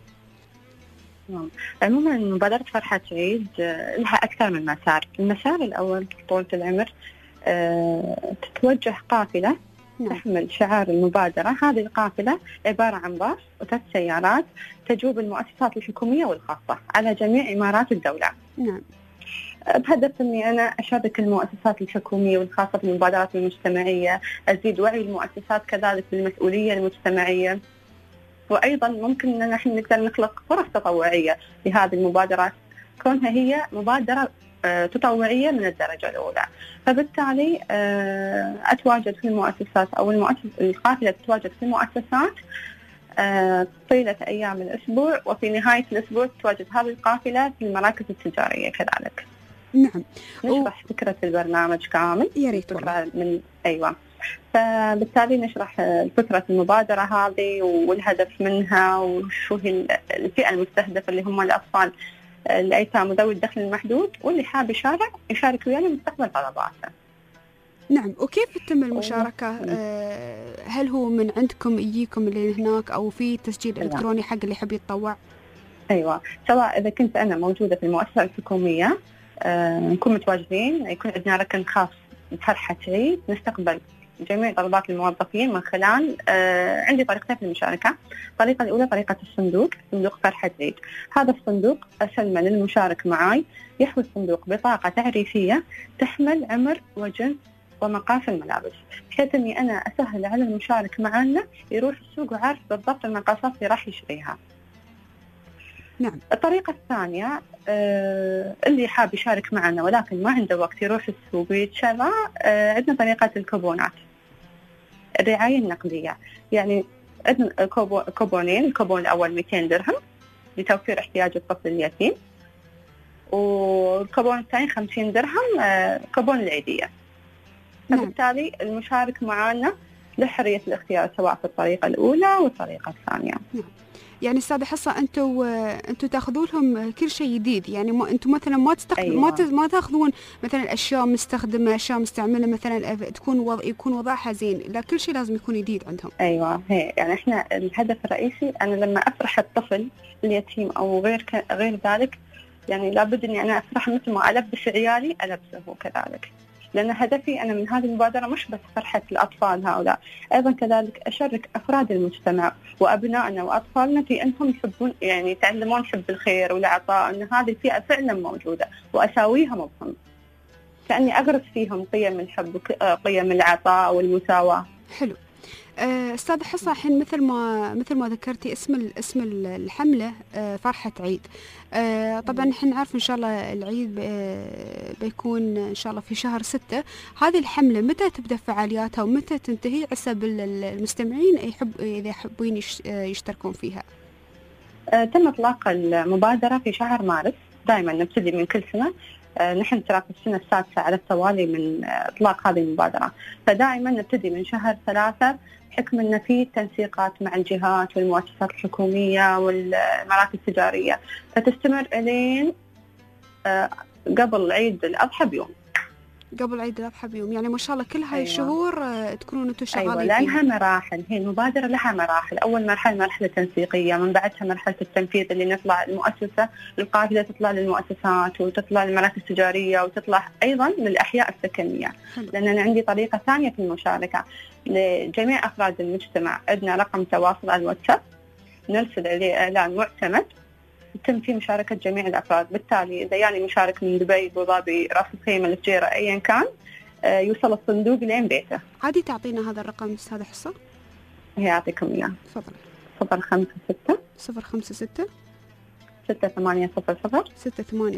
عموما مبادرة فرحة عيد لها أكثر من مسار. المسار الأول طولة العمر تتوجه قافلة تحمل شعار المبادرة. هذه القافلة عبارة عن باص و3 سيارات تجوب المؤسسات الحكومية والخاصة على جميع إمارات الدولة. نعم. بهدف أني أنا أشارك المؤسسات الحكومية والخاصة في المبادرات المجتمعية، أزيد وعي المؤسسات كذلك بالمسؤولية المجتمعية، وأيضا ممكن أن نحن نقدر نخلق فرص تطوعية لهذه المبادرات كونها هي مبادرة تطوعية من الدرجة الأولى. فبالتالي أتواجد في المؤسسات أو القافلة تتواجد في المؤسسات طيلة أيام الأسبوع، وفي نهاية الأسبوع تتواجد هذه القافلة في المراكز التجارية كذلك. نعم. نشرح فكرة البرنامج كامل. يا ريت من أيوة. فبالتالي نشرح فكرة المبادرة هذه والهدف منها وشو هي الفئة المستهدفة اللي هم الأطفال الأيتام وذوي الدخل المحدود، واللي حاب يشارك ويانا مستقبل طلباته. نعم. وكيف تتم المشاركة؟ هل هو من عندكم يجيكم اللي هناك أو في تسجيل إلكتروني حق اللي يحب يتطوع؟ أيوة، سواء إذا كنت أنا موجودة في المؤسسة الحكومية نكون متواجدين، يكون عندنا ركن خاص بفرحة عيد نستقبل جميع طلبات الموظفين من خلال عندي طريقتين في المشاركة. الطريقة الأولى طريقة صندوق فرحة عيد. هذا الصندوق أسلمه للمشارك معاي، يحوي الصندوق بطاقة تعريفية تحمل عمر وجنس ومقاس الملابس، بحيث أني أنا أسهل على المشارك معنا يروح السوق وعارف بالضبط المقاسات اللي راح يشتريها. نعم. الطريقة الثانية اللي حاب يشارك معنا ولكن ما عنده وقت يروح السوق ويتشرى، عندنا طريقة الكوبونات، الرعاية النقدية. يعني عندنا كوبونين، الكوبون الأول 200 درهم لتوفير احتياج الطفل اليتيم، والكوبون الثاني 50 درهم كوبون العيدية. فبالتالي المشارك معنا له حرية الاختيار سواء في الطريقة الأولى والطريقة الثانية. نعم. يعني أستاذة حصة أنتوا تأخذون لهم كل شيء جديد، يعني أنتوا مثلا ما تستخدمون ما تأخذون مثلا أشياء مستخدمة، أشياء مستعملة مثلا يكون وضعها زين، لا كل شيء لازم يكون جديد عندهم. أيوة، هي يعني إحنا الهدف الرئيسي أنا لما أفرح الطفل اليتيم أو غير ذلك، يعني لابد إني أنا أفرح مثل ما ألبس عيالي ألبسه كذلك، لأن هدفي أنا من هذه المبادرة مش بس فرحة الأطفال هؤلاء، أيضا كذلك أشارك أفراد المجتمع وأبنائنا وأطفالنا في أنهم يحبون يعني يتعلمون حب الخير والعطاء، أن هذه الفئة فعلا موجودة وأساويها مبهم، كأني أغرس فيهم قيم الحب وقيم العطاء والمساواة. حلو. أستاذ حصة، الحين مثل ما ذكرتي اسم الحملة فرحة عيد. طبعا احنا نعرف ان شاء الله العيد بيكون ان شاء الله في شهر 6. هذه الحملة متى تبدأ فعالياتها ومتى تنتهي حسب المستمعين إذا يحبون يشتركون فيها؟ تم إطلاق المبادرة في شهر مارس، دائما نبتدي من كل سنة. نحن ترى في السنة السادسة على التوالي من إطلاق هذه المبادرة، فدائما نبتدي من شهر 3 بحكم أن في تنسيقات مع الجهات والمؤسسات الحكومية والمراكز التجارية، فتستمر إلين قبل عيد الأضحى بيوم. قبل عيد الأضحى بيوم، يعني ما شاء الله كل هاي الشهور تكونون انتم شغالين. أيوة، لأنها مراحل، هي المبادرة لها مراحل. أول مرحلة تنسيقية، من بعدها مرحلة التنفيذ اللي نطلع المؤسسة القاعدة، تطلع للمؤسسات وتطلع للمراكز التجارية وتطلع أيضا للأحياء السكنية. لأن أنا عندي طريقة ثانية في المشاركة لجميع أفراد المجتمع. عندنا رقم تواصل على الواتساب نرسل عليه إعلان معتمد يتم فيه مشاركة جميع الأفراد. بالتالي إذا يعني مشارك من دبي، أبو ظبي، رأس الخيمة، الفجيرة، أيا كان، يوصل الصندوق لين بيته. عادي تعطينا هذا الرقم أستاذة حصة؟ هي أعطيكم إياه. تفضل. 056 056 6800 6800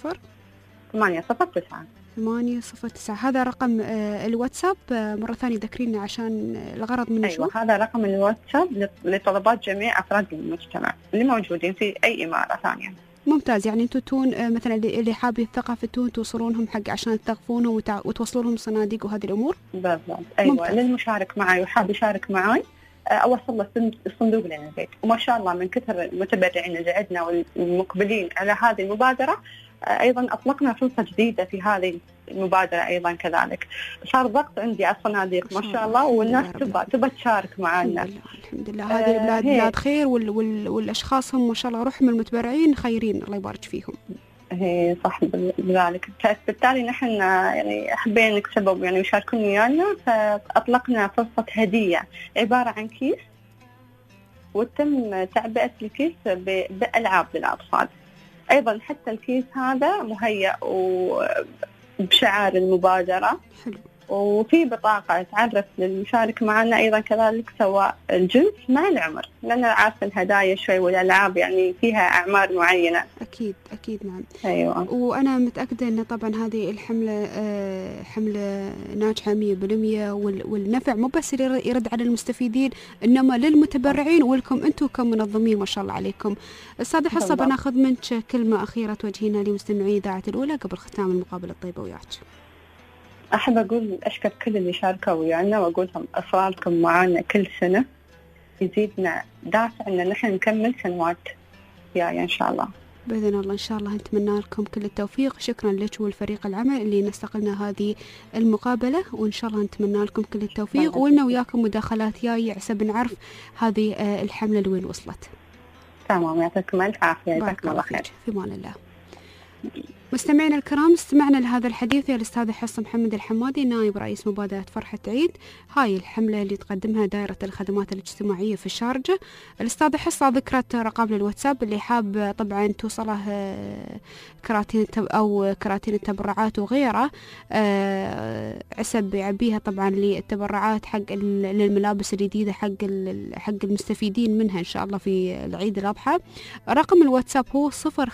809 809. هذا رقم الواتساب. مرة ثانية ذكرينا عشان الغرض منه. أيوة، هذا رقم الواتساب لطلبات جميع أفراد المجتمع اللي موجودين في أي إمارة ثانية. ممتاز. يعني انتوا تون مثلا اللي حاب الثقافة توصلونهم حق عشان تثقفونه وتوصلوا لهم صناديق وهذه الأمور. بالضبط. أيوة، ممتاز. للمشارك معي وحاب يشارك معي أوصل له الصندوق لنا البيت. وما شاء الله من كثر المتبرعين اللي عندنا والمقبلين على هذه المبادرة، أيضا أطلقنا فرصة جديدة في هذه المبادرة أيضا كذلك. صار ضغط عندي على الصناديق ما شاء الله، والناس تبى تشارك معنا. الحمد لله. هذه بلاد خير، والأشخاص هم ما شاء الله روحهم المتبرعين خيرين، الله يبارك فيهم. هي صح بذلك. بالتالي نحن يعني حبينا نكسبوا يعني يشاركون ويانا، فأطلقنا فرصة هدية عبارة عن كيس، وتم تعبئة الكيس بألعاب للأطفال. أيضا حتى الكيس هذا مهيأ وبشعار المبادرة. حلو. وفي بطاقة تعرف للمشارك معنا أيضا كذلك سواء الجنس مع العمر، لأن عارفة الهدايا شوي والألعاب يعني فيها أعمار معينة. أكيد نعم. أيوة. وأنا متأكدة أن طبعا هذه الحملة حملة ناجحة 100%، والنفع مو بس يرد على المستفيدين إنما للمتبرعين ولكم أنتم كمنظمين ما شاء الله عليكم. أستاذة حصة بناخذ منك كلمة أخيرة توجهينها لمستمعي إذاعة الأولى قبل ختام المقابلة الطيبة وياك. أحب أقول أشكر كل اللي شاركوا ويانا، وأقول لهم إصراركم معنا كل سنة يزيدنا دافع إن نحن نكمل سنوات جاية إن شاء الله. بإذن الله إن شاء الله. نتمنى لكم كل التوفيق. شكرا لك والفريق العمل اللي نستقلنا هذه المقابلة، وإن شاء الله نتمنى لكم كل التوفيق، ولنا وياكم مداخلات جاية عسى نعرف هذه الحملة لوين وصلت. تمام، يعطيكم ألف عافية، جزاكم الله خير. في أمان الله. مستمعينا الكرام، استمعنا لهذا الحديث يا الأستاذة حصة محمد الحمادي نائب رئيس مبادرة فرحة عيد. هاي الحملة اللي تقدمها دائرة الخدمات الاجتماعية في الشارقة. الأستاذة حصة ذكرت رقم للواتساب اللي حاب طبعا توصله كراتين التبرعات وغيره، عسب يعبيها طبعا للتبرعات حق للملابس الجديدة حق المستفيدين منها إن شاء الله في العيد الأضحى. رقم الواتساب هو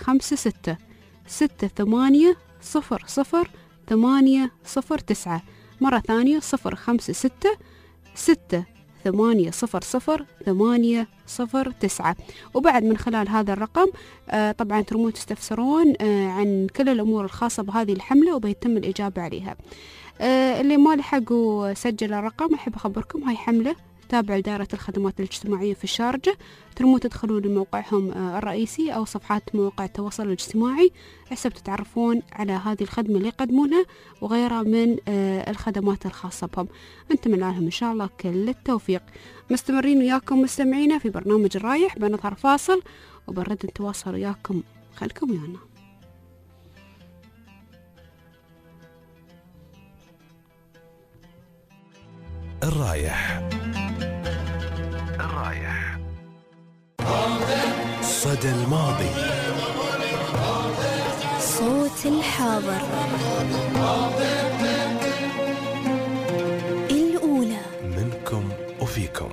056-680-0809. مرة ثانية 056-680-0809. وبعد من خلال هذا الرقم طبعا ترمون تستفسرون عن كل الأمور الخاصة بهذه الحملة وبيتم الإجابة عليها. اللي ما لحقوا سجل الرقم أحب أخبركم هاي حملة تابع لدائرة الخدمات الاجتماعية في الشارقة. ترموا تدخلون لموقعهم الرئيسي أو صفحات مواقع التواصل الاجتماعي حسب تتعرفون على هذه الخدمة اللي يقدمونها وغيرها من الخدمات الخاصة بهم. نتمنى لهم إن شاء الله كل التوفيق. مستمرين وياكم مستمعينا في برنامج الرايح، بنظهر فاصل وبنرد نتواصل وياكم، خلكم ويانا. الرايح صدى الماضي، صوت الحاضر، الأولى منكم وفيكم.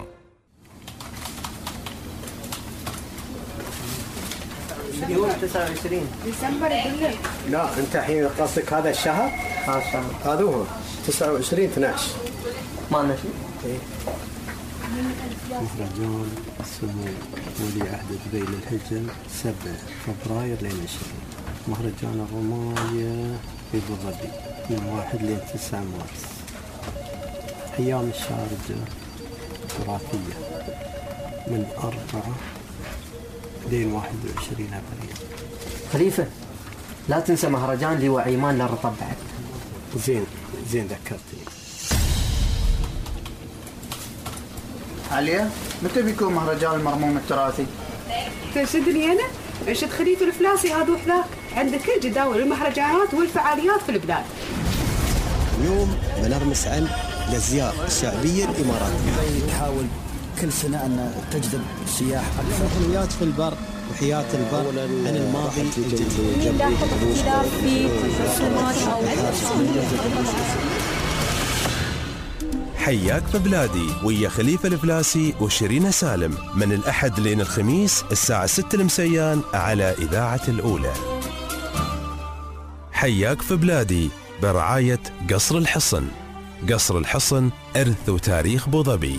يقول 29 ديسمبر يقول. لا انت الحين قصدك هذا الشهر؟ هذا هو 29/12 ما لنا شيء. مهرجان سمو ولي عهد دبي للهجن 7 فبراير لين 20. مهرجان الرماية في أبو ظبي من 1 لين 9 مارس. أيام الشارقة تراثية من 4 لين 21 أبريل. خليفة لا تنسى مهرجان لواء عيمان للرطب بعد. زين ذكرتني. عليا متى بيكون مهرجان المرموم التراثي؟ تنشدني أنا؟ انشد خليفة الفلاسي هذا وحذاك، عندك كل جداول المهرجانات والفعاليات في البلاد. اليوم بنرمس عن الأزياء الشعبية الإماراتية. تحاول كل سنة أن تجذب سياح أكثر. حلويات في البر وحياة البر عن الماضي الجديد. حياك في بلادي ويا خليفة الفلاسي وشيرين سالم من الأحد لين الخميس الساعة 6 المسيان على إذاعة الأولى. حياك في بلادي برعاية قصر الحصن. قصر الحصن إرث وتاريخ أبو ظبي.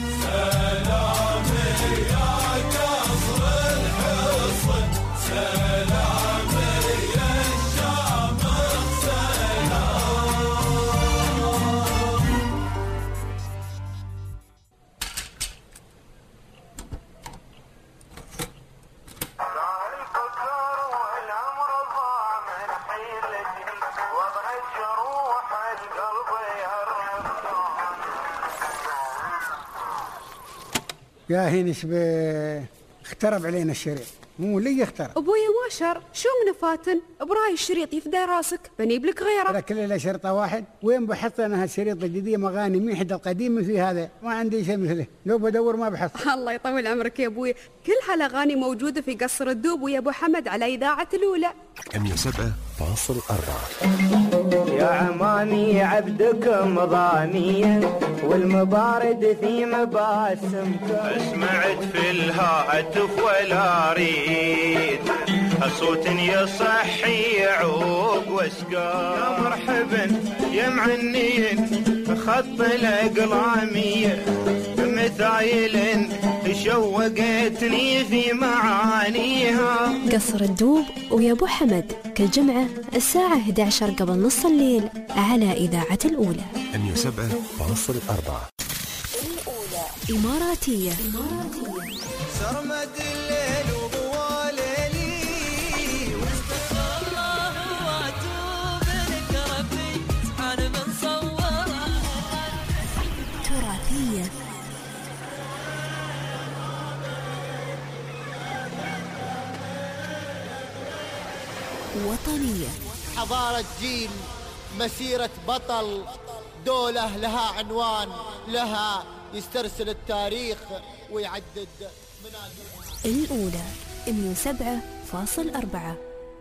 يا هين اخترب علينا الشريط، مو لي اخترب. ابويا ما شر، شو من فاتن؟ براي الشريط يفدى راسك، بنيب لك غيره. ترى كل شرطه واحد، وين بحط انا هالشريط الجديد مغاني من حد القديم في هذا، ما عندي شيء مثله، لو بدور ما بحصل. الله يطول عمرك يا ابوي، كل هالاغاني موجوده في قصر الدوب ويا ابو حمد على اذاعه الاولى 107.4. يا عمامي عبدكم ضامية والمبارد في مباسمكم. سمعت في الهاتف ولا اريد صوت يصحي يعوق واسقام. يا مرحبا يا معنين خط الاقلامية مثايل شوقتني في معانيها. قصر الدوب ويا ابو حمد كل جمعة الساعة 11 قبل نص الليل على إذاعة الأولى 107.4. الأولى إماراتية. سرمد الليل وضوى ليلي واستغفر الله واتوب لك ربي انا من صوره. تراثية. وطنية. حضارة جيل، مسيرة بطل، دولة لها عنوان، لها يسترسل التاريخ ويعدد منازل. الأولى 107.4.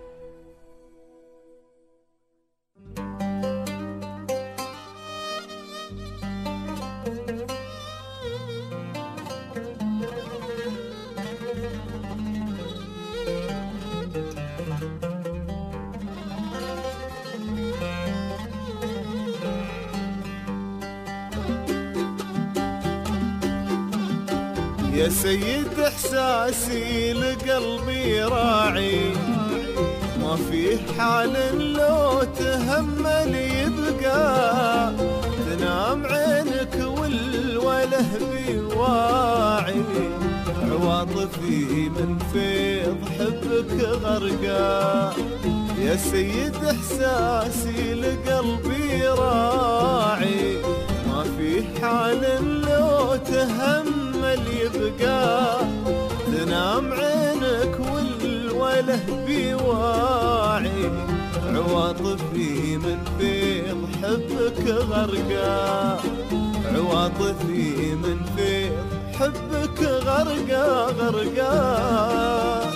يا سيد احساسي لقلبي راعي، ما فيه حال لو تهمل يبقى، تنام عينك والوله بواعي، عواطفي من فيض حبك غرقا. يا سيد احساسي لقلبي راعي، ما فيه حال لو تهمل يبقى، تنام عينك والوله بواعي، عواطفي من فيض حبك غرقا، عواطفي من فيض حبك غرقا غرقا.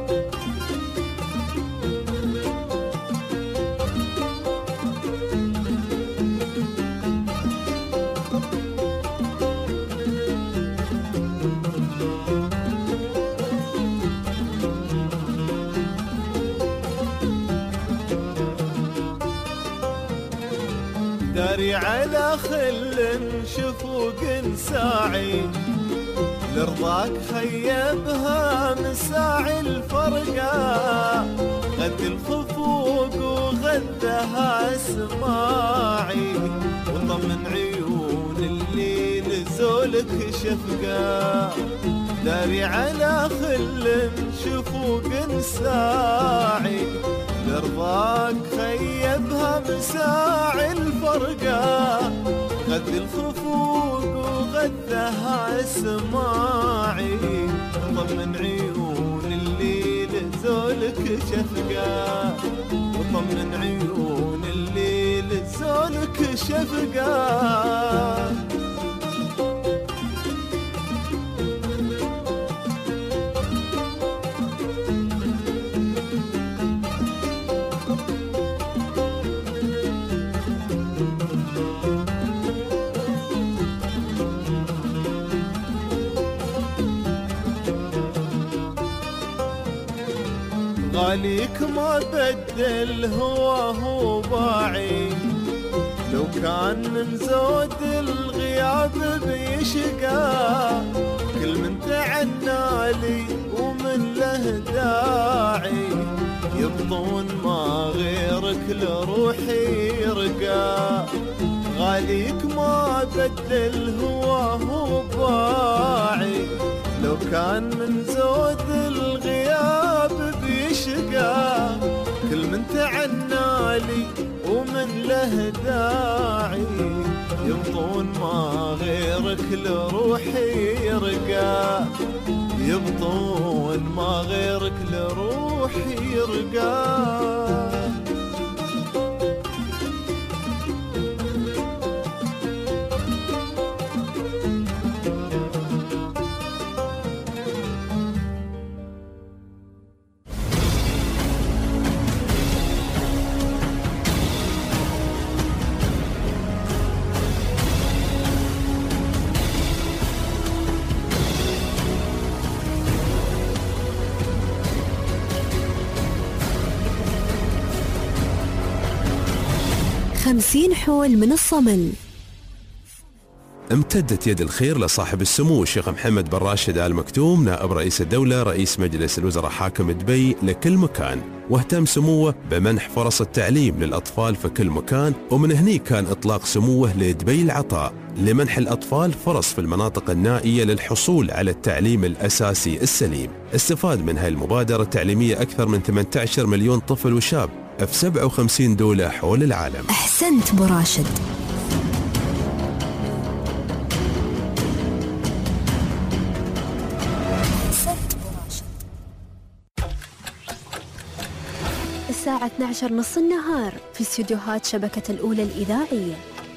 داري على خل شفوق ساعي، لرضاك خيبها مساعي الفرقة، غد الخفوق وغدها اسماعي، وطمن عيون اللي لزولك شفقة. داري على خل شفوق ساعي، لرضاك خيبها مساعي الفرقة، غد الخفوق وغدها اسماعي، طمن عيون اللي لزولك شفقة، وطمن عيون اللي لزولك شفقة. غاليك ما بدل هو باعي، لو كان من زود الغياب بيشقى، كل من تعنالي ومن له داعي، يبطون ما غيرك لروحي يرقى. غاليك ما بدل هو باعي، لو كان من زود الغياب بيشقى، كل من تعنالي ومن له داعي، يبطون ما غيرك لروحي يرقى، يبطون ما غيرك لروحي يرقى. 50 حول من الصمل. امتدت يد الخير لصاحب السمو الشيخ محمد بن راشد آل مكتوم نائب رئيس الدولة رئيس مجلس الوزراء حاكم دبي لكل مكان، واهتم سموه بمنح فرص التعليم للأطفال في كل مكان، ومن هني كان إطلاق سموه لدبي العطاء لمنح الأطفال فرص في المناطق النائية للحصول على التعليم الأساسي السليم. استفاد من هاي المبادرة التعليمية أكثر من 18 مليون طفل وشاب في 57 دولة حول العالم. أحسنت أبو راشد. الساعة 12 نص النهار في استديوهات شبكة الأولى الإذاعية.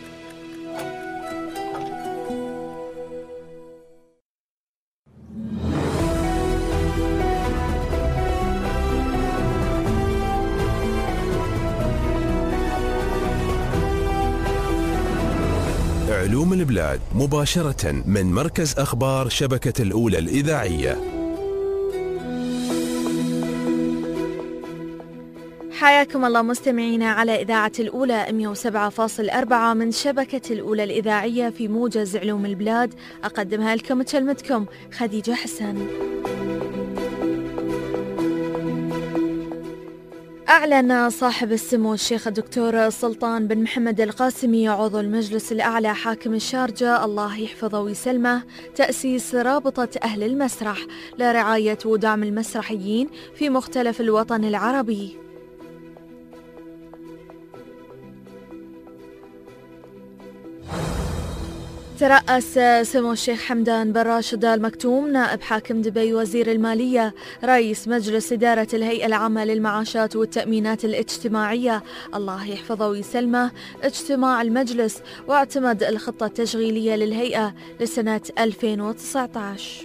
علوم البلاد مباشرة من مركز أخبار شبكة الأولى الإذاعية. حياكم الله مستمعينا على إذاعة الأولى 107.4 من شبكة الأولى الإذاعية في موجز علوم البلاد. أقدمها لكم وتلمتكم خديجة حسن. أعلن صاحب السمو الشيخ الدكتور سلطان بن محمد القاسمي عضو المجلس الأعلى حاكم الشارجة الله يحفظه ويسلمه تأسيس رابطة أهل المسرح لرعاية ودعم المسرحيين في مختلف الوطن العربي. ترأس سمو الشيخ حمدان بن راشد آل مكتوم نائب حاكم دبي وزير المالية رئيس مجلس إدارة الهيئة العامة للمعاشات والتأمينات الاجتماعية الله يحفظه ويسلمه اجتماع المجلس، واعتمد الخطة التشغيلية للهيئة لسنة 2019.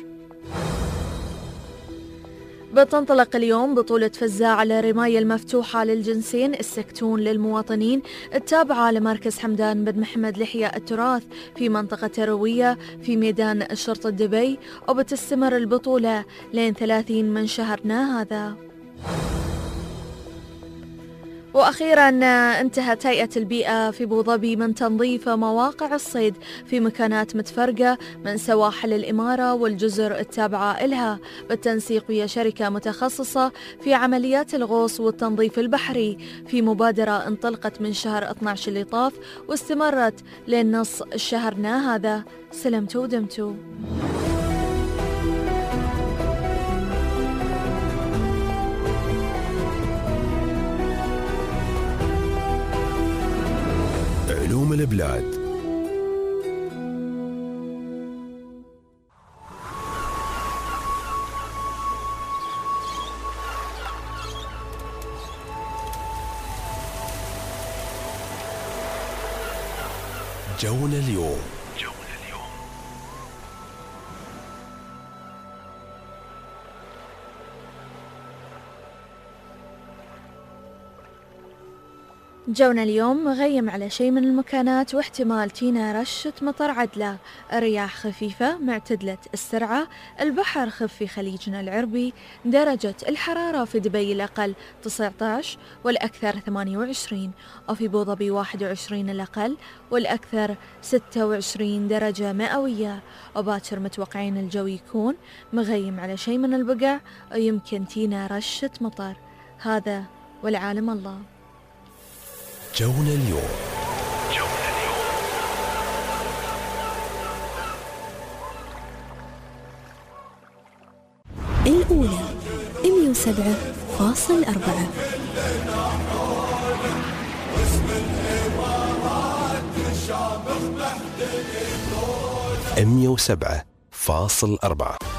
بتنطلق اليوم بطولة فزاع للرماية المفتوحة للجنسين السكتون للمواطنين التابعة لمركز حمدان بن محمد لحياء التراث في منطقة الروية في ميدان الشرطة دبي، وبتستمر البطولة لين 30 من شهرنا هذا. وأخيرا انتهت هيئة البيئة في أبوظبي من تنظيف مواقع الصيد في مكانات متفرقة من سواحل الإمارة والجزر التابعة إلها بالتنسيق ويا شركة متخصصة في عمليات الغوص والتنظيف البحري في مبادرة انطلقت من شهر 12 اللي طاف واستمرت لنص شهرنا هذا. سلمتوا ودمتوا. علوم البلاد. جونا اليوم. جونا اليوم مغيم على شيء من المكانات واحتمال تينا رشة مطر عدلة، الرياح خفيفة معتدلة السرعة، البحر خف في خليجنا العربي، درجة الحرارة في دبي الأقل 19 والأكثر 28، وفي أبوظبي 21 الأقل والأكثر 26 درجة مئوية. وباكر متوقعين الجو يكون مغيم على شيء من البقع ويمكن تينا رشة مطر. هذا والعالم الله. جونا اليوم. الأولى 107.4. 107.4.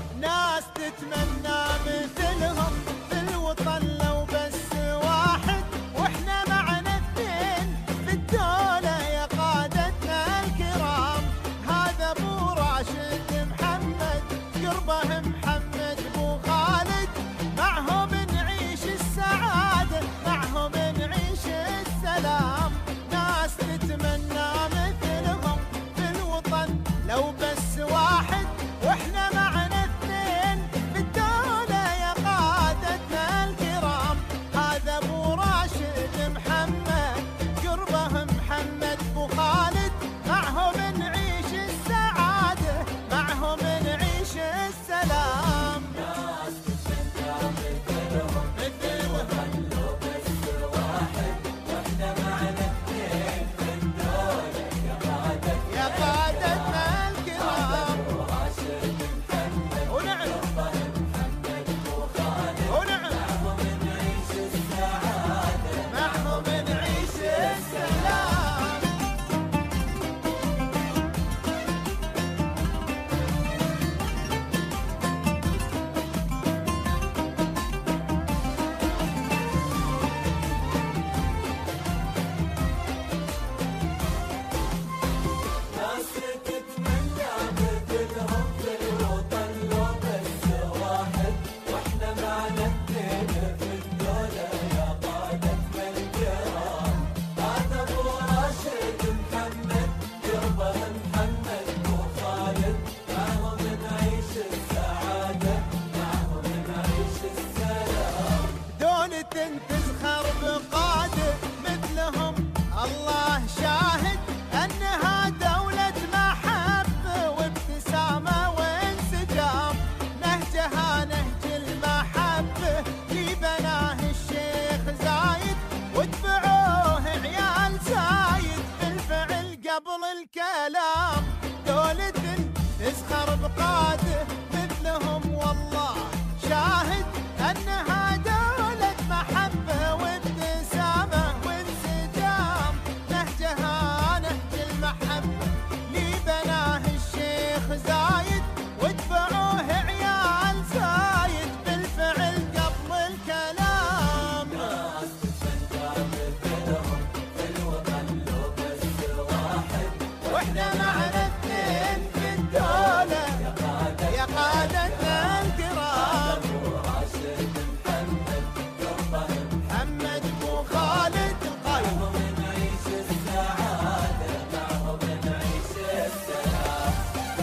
ناس تتمنى مثلهم في الوطن لو بس واحد، تزخر بقادة مثلهم الله شاهد أنها دولة محبة وابتسامة وانسجام نهجها نهج المحبة اللي بناه الشيخ زايد واتبعوه عيال زايد بالفعل قبل الكلام دولة تزخر بقادة مثلهم والله شاهد أنها دولة محبة وابتسامة وانسجام نهجها نهج المحبة اللي بناه الشيخ زايد واتبعوه عيال زايد بالفعل قبل الكلام ناس تفنى مثلهم في الوطن لو بس واحد واحنا معنا اثنين في الدولة يا قادتنا الكرام محمد بو خالد القايد نعيش السعادة معهم نعيش السلام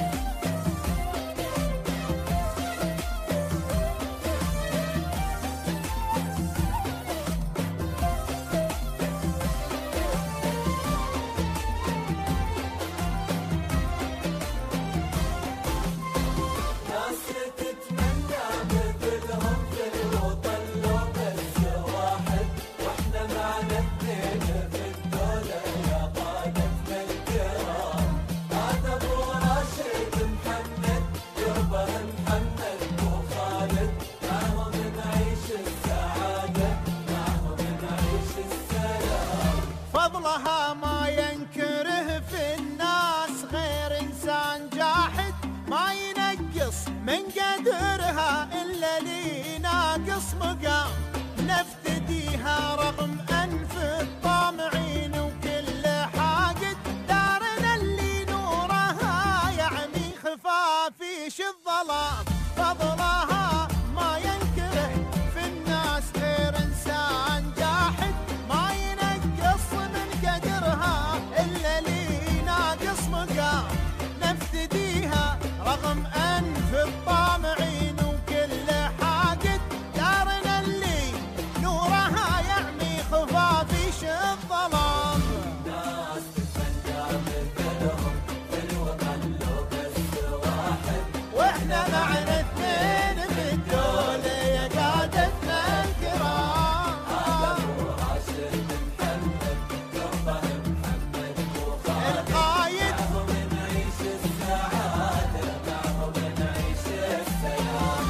ناس تتمنى مثلهم في الوطن لو بس واحد واحنا معنا اثنين في الدولة يا قادتنا الكرام هذا ابو راشد محمد يربه محمد بو خالد معهم نعيش السعادة معهم نعيش السلام فضلها ما ينكره في الناس غير انسان جاحد ما ينقص من قدرها إلا لي ناقص مقام نفتديها رغم أنف الطامعين وكل حاقد دارنا اللي نورها يعني خفافيش الظلام فضلها ما ينكره في الناس غير إنسان جاحد ما ينقص من قدرها إلا لي ناقص مقام نفتديها رغم أنف الطامعين وكل حاقد دارنا اللي نورها يعمي خفافيش الظلام ناس تتفنى مثلهم في الوطن لو بس واحد واحنا معنا اثنين في الدولة يا قادتنا الكرام هذا ابو راشد محمد يربه محمد بو خالد القايد معهم نعيش السعادة معهم نعيش السلام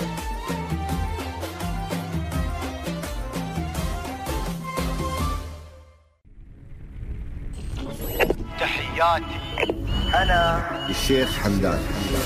تحياتي أنا الشيخ حمدان.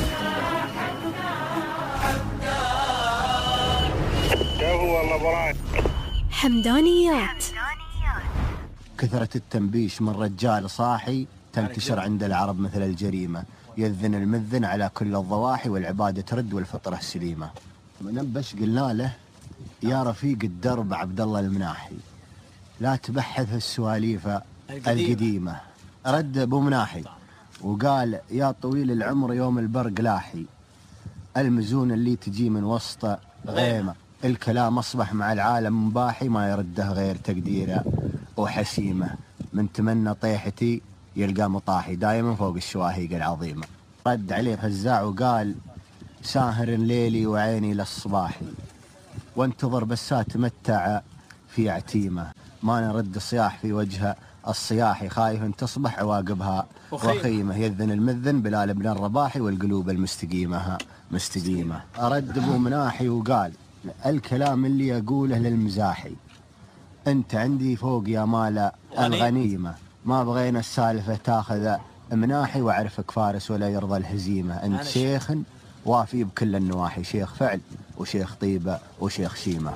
حمدانيات. كثرة التنبيش من رجال صاحي تنتشر عند العرب مثل الجريمة يذن المذن على كل الضواحي والعبادة ترد والفطرة سليمة. منبش قلنا له يا رفيق الدرب عبد الله المناحي لا تبحث السواليف القديمة. رد ابو مناحي وقال يا طويل العمر يوم البرق لاحي المزون اللي تجي من وسط غيمة الكلام أصبح مع العالم مباحي ما يرده غير تقديره وحسيمة من تمنى طيحتي يلقى مطاحي دائما فوق الشواهيق العظيمة. رد عليه فزاع وقال ساهر ليلي وعيني للصباحي وانتظر بس أتمتع في عتيمة ما نرد صياح في وجه الصياحي خايف ان تصبح عواقبها وخيمة يذن المذن بلال بن الرباحي والقلوب المستقيمة مستقيمة. أرد ابو مناحي وقال الكلام اللي أقوله للمزاحي أنت عندي فوق يا مال الغنيمة ما بغينا السالفة تاخذ مناحي وأعرفك فارس ولا يرضى الهزيمة أنت شيخ وافي بكل النواحي شيخ فعل وشيخ طيبة وشيخ شيمة.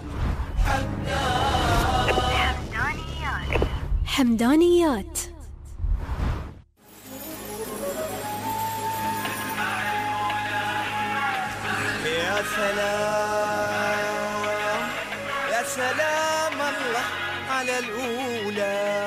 حمدانيات. يا سلام يا سلام الله على الأولى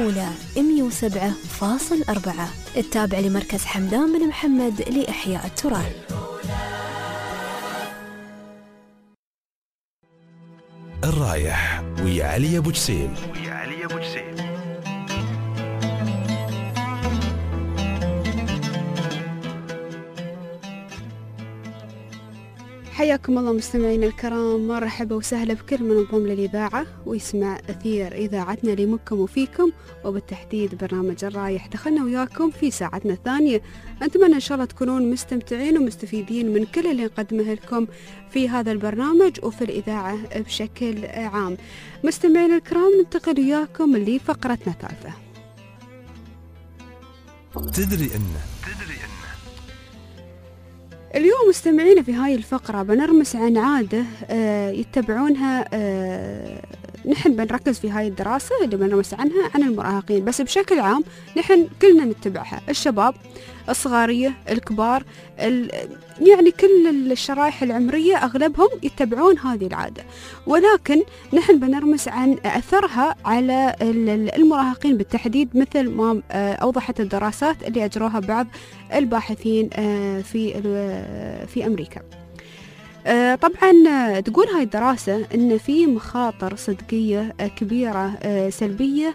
الأولى 107.4. التابع لمركز حمدان بن محمد لإحياء التراث. الرايح ويا علي أبو جسيم. حياكم الله مستمعينا الكرام، مرحبا وسهلا بكل من انضم للإذاعة ويسمع أثير إذاعتنا لمنكم وفيكم، وبالتحديد برنامج الرايح. دخلنا وياكم في ساعتنا الثانية، نتمنى إن شاء الله تكونون مستمتعين ومستفيدين من كل اللي نقدمه لكم في هذا البرنامج وفي الإذاعة بشكل عام. مستمعينا الكرام، ننتقل وياكم لفقرتنا الثالثة. تدري إن اليوم مستمعينا في هاي الفقرة بنرمس عن عادة يتبعونها. نحن بنركز في هاي الدراسة اللي بنرمس عنها عن المراهقين، بس بشكل عام نحن كلنا نتبعها، الشباب، الصغارية، الكبار، يعني كل الشرائح العمرية أغلبهم يتبعون هذه العادة، ولكن نحن بنرمس عن أثرها على المراهقين بالتحديد، مثل ما أوضحت الدراسات اللي أجروها بعض الباحثين في أمريكا. طبعا تقول هاي الدراسة أن في مخاطر صدقية كبيرة سلبية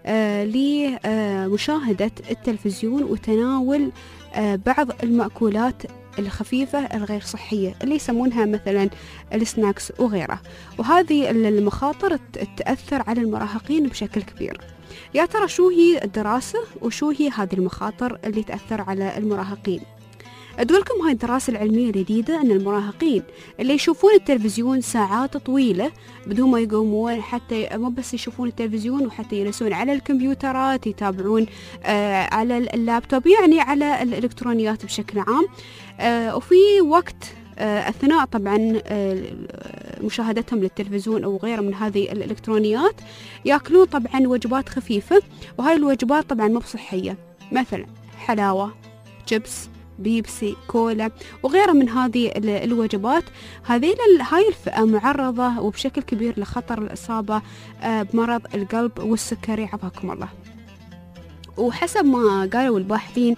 لمشاهدة التلفزيون وتناول بعض المأكولات الخفيفة الغير صحية اللي يسمونها مثلا السناكس وغيره، وهذه المخاطر تأثر على المراهقين بشكل كبير. يا ترى شو هي الدراسة وشو هي هذه المخاطر اللي تأثر على المراهقين؟ أقولكم هاي الدراسة العلمية الجديدة أن المراهقين اللي يشوفون التلفزيون ساعات طويلة بدون ما يقومون، حتى مو بس يشوفون التلفزيون وحتى يجلسون على الكمبيوترات، يتابعون على اللابتوب، يعني على الإلكترونيات بشكل عام، وفي وقت أثناء طبعا مشاهدتهم للتلفزيون أو غيره من هذه الإلكترونيات يأكلون طبعا وجبات خفيفة، وهاي الوجبات طبعا مو بصحية، مثلا حلاوة، شيبس، بيبسي، كولا وغيرها من هذه الوجبات. هاي الفئة معرضة وبشكل كبير لخطر الإصابة بمرض القلب والسكري عافاكم الله. وحسب ما قالوا الباحثين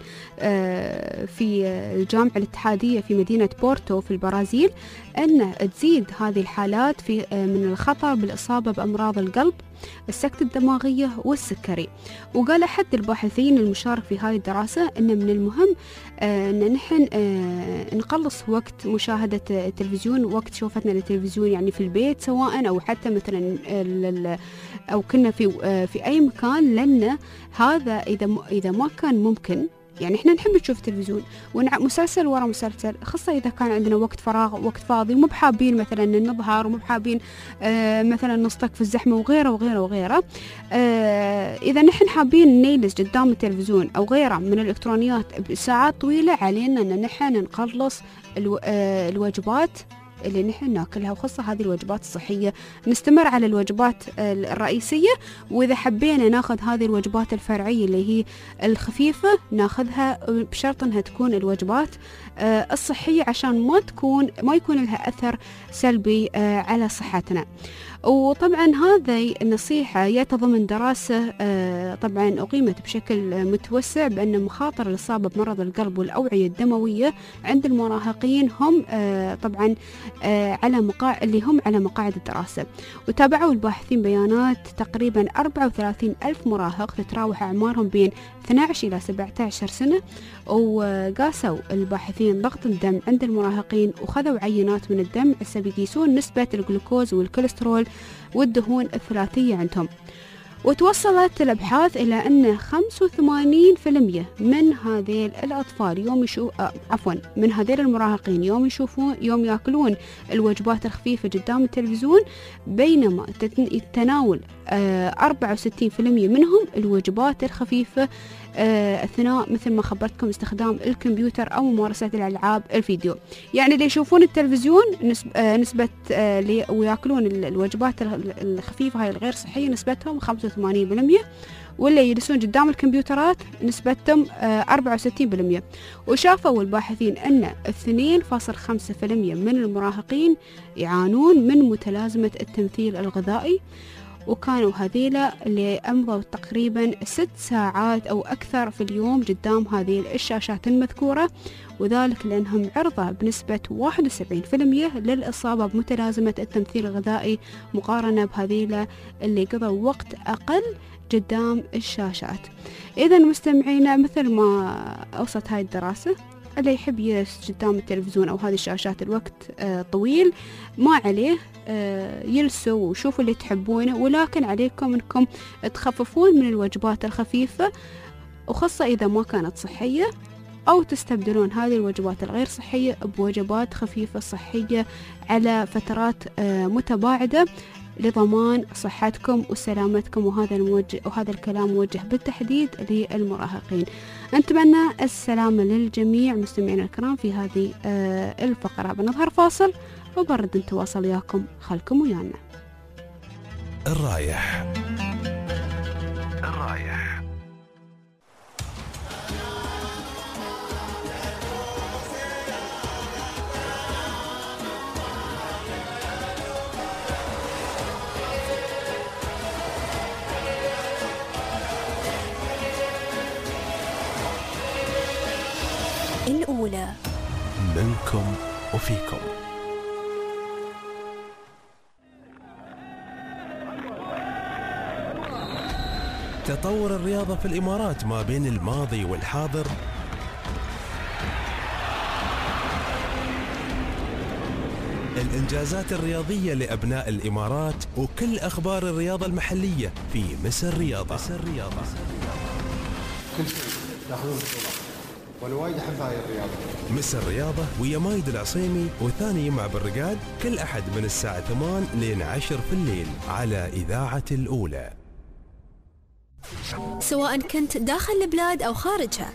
في الجامعة الاتحادية في مدينة بورتو في البرازيل، أن تزيد هذه الحالات من الخطر بالإصابة بأمراض القلب، السكتة الدماغية والسكري. وقال أحد الباحثين المشارك في هذه الدراسة أن من المهم أن نحن نقلص وقت مشاهدة التلفزيون، وقت شوفتنا للتلفزيون يعني في البيت سواء أو حتى مثلا أو كنا في أي مكان، لأن هذا إذا ما كان ممكن، يعني احنا نحب نشوف تلفزيون مسلسل ورا مسلسل، خاصة إذا كان عندنا وقت فراغ وقت فاضي ومو بحابين مثلا نظهر ومو بحابين مثلا نصطك في الزحمة وغيره وغيره وغيره. إذا نحن حابين نجلس قدام التلفزيون أو غيره من الإلكترونيات بساعات طويلة، علينا أن نحن نقلص الوجبات اللي نحن ناكلها، وخاصة هذه الوجبات الصحية. نستمر على الوجبات الرئيسية، وإذا حبينا ناخذ هذه الوجبات الفرعية اللي هي الخفيفة ناخذها بشرط أنها تكون الوجبات الصحية عشان ما يكون لها أثر سلبي على صحتنا. وطبعا هذه النصيحة يتضمن دراسة طبعا أقيمت بشكل متوسع بأن مخاطر الإصابة بمرض القلب والأوعية الدموية عند المراهقين هم طبعا على مقاعد الدراسة. وتابعوا الباحثين بيانات تقريبا 34 ألف مراهق تتراوح أعمارهم بين 12 إلى 17 سنة، وقاسوا الباحثين ضغط الدم عند المراهقين وخذوا عينات من الدم حسب يقيسون نسبة الجلوكوز والكوليسترول والدهون الثلاثية عندهم. وتوصلت الأبحاث إلى أن 85% من هذيل الأطفال من هذيل المراهقين يوم يأكلون الوجبات الخفيفة قدام التلفزيون، بينما تناول 64% منهم الوجبات الخفيفة أثناء مثل ما خبرتكم استخدام الكمبيوتر أو ممارسة الألعاب الفيديو. يعني اللي يشوفون التلفزيون نسبة ويأكلون الوجبات الخفيفة هاي الغير صحية نسبتهم 85%، واللي يجلسون قدام الكمبيوترات نسبتهم 64%. وشافوا الباحثين أن 2.5% من المراهقين يعانون من متلازمة التمثيل الغذائي، وكانوا هذيلا اللي أمضوا تقريبا 6 ساعات أو أكثر في اليوم قدام هذه الشاشات المذكورة، وذلك لأنهم عرضة بنسبة 71% للإصابة بمتلازمة التمثيل الغذائي مقارنة بهذيلا اللي قضوا وقت أقل قدام الشاشات. إذا مستمعينا، مثل ما أوصت هاي الدراسة، اللي يحب يجلس قدام التلفزيون أو هذه الشاشات الوقت طويل ما عليه، يلسوا وشوفوا اللي تحبونه، ولكن عليكم أنكم تخففون من الوجبات الخفيفة، وخاصة إذا ما كانت صحية، أو تستبدلون هذه الوجبات الغير صحية بوجبات خفيفة صحية على فترات متباعدة لضمان صحتكم وسلامتكم. وهذا الكلام موجه بالتحديد للمراهقين. نتمنى السلامة للجميع مستمعينا الكرام في هذه الفقرة. بنظهر فاصل وبرد نتواصل وياكم، خلكم ويانا. الرايح الأولى منكم وفيكم. تطور الرياضة في الإمارات ما بين الماضي والحاضر الإنجازات الرياضية لأبناء الإمارات وكل أخبار الرياضة المحلية في مصر رياضة. كل شيء تاخذون بطولات، وانا وايد احب هاي الرياضة. مصر رياضة ويا مايد العصيمي وثاني مع بالرقاد كل أحد من الساعة 8 لين 10 في الليل على إذاعة الأولى. سواء كنت داخل البلاد أو خارجها،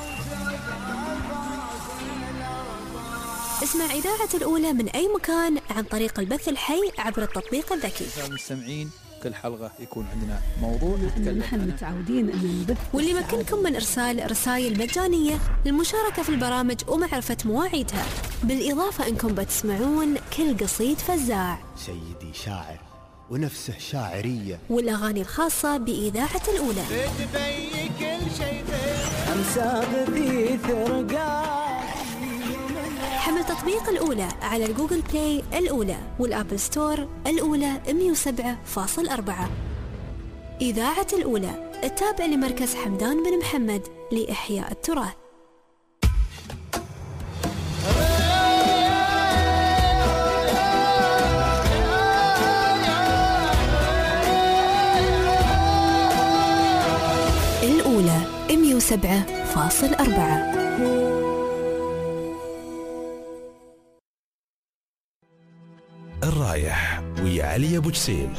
اسمع إذاعة الأولى من أي مكان عن طريق البث الحي عبر التطبيق الذكي. المستمعين كل حلقة يكون عندنا موضوع نحن متعودين أن نبث، واللي يمكنكم من إرسال رسائل مجانية للمشاركة في البرامج ومعرفة مواعيدها، بالإضافة أنكم بتسمعون كل قصيد فزاع، سيدي شاعر ونفسه شاعرية، والأغاني الخاصة بإذاعة الأولى. بتبي كل شيء أمساق في ثرقات. حمل تطبيق الأولى على الجوجل بلاي الأولى والآبل ستور الأولى 107.4. إذاعة الأولى التابع لمركز حمدان بن محمد لإحياء التراث. الأولى 107.4. الرايح ويا علي أبو جسيم.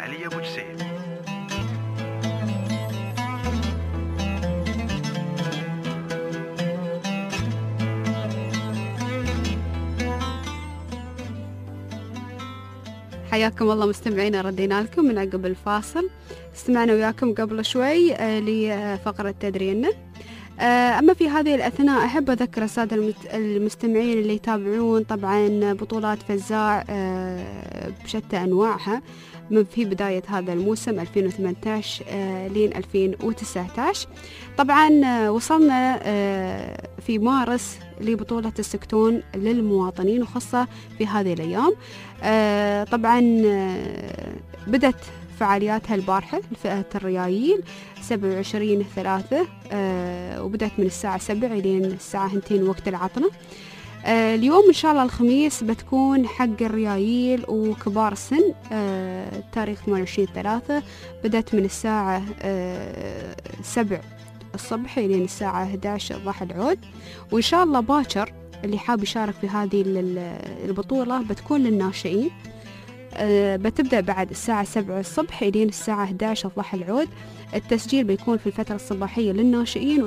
حياكم الله مستمعينا، ردينا لكم من عقب الفاصل. استمعنا وياكم قبل شوي لفقرة تدرينا. أما في هذه الأثناء أحب أذكر السادة المستمعين اللي يتابعون طبعا بطولات فزاع بشتى أنواعها في بداية هذا الموسم 2018 لين 2019. طبعا وصلنا في مارس لبطولة السكتون للمواطنين، وخاصة في هذه الأيام. طبعا بدت فعالياتها البارحة لفئة الريايل 27/3، وبدأت من الساعة 7 لين الساعة 2 وقت العطلة. اليوم إن شاء الله الخميس بتكون حق الريايل وكبار السن، تاريخ 28/3، بدأت من الساعة 7 الصبح لين الساعة 11 ضحى العود. وإن شاء الله باكر اللي حاب يشارك في هذه البطولة بتكون للناشئين، بتبدأ بعد الساعة 7 الصبح لين الساعة 11 ضحى العود. التسجيل بيكون في الفترة الصباحية للناشئين،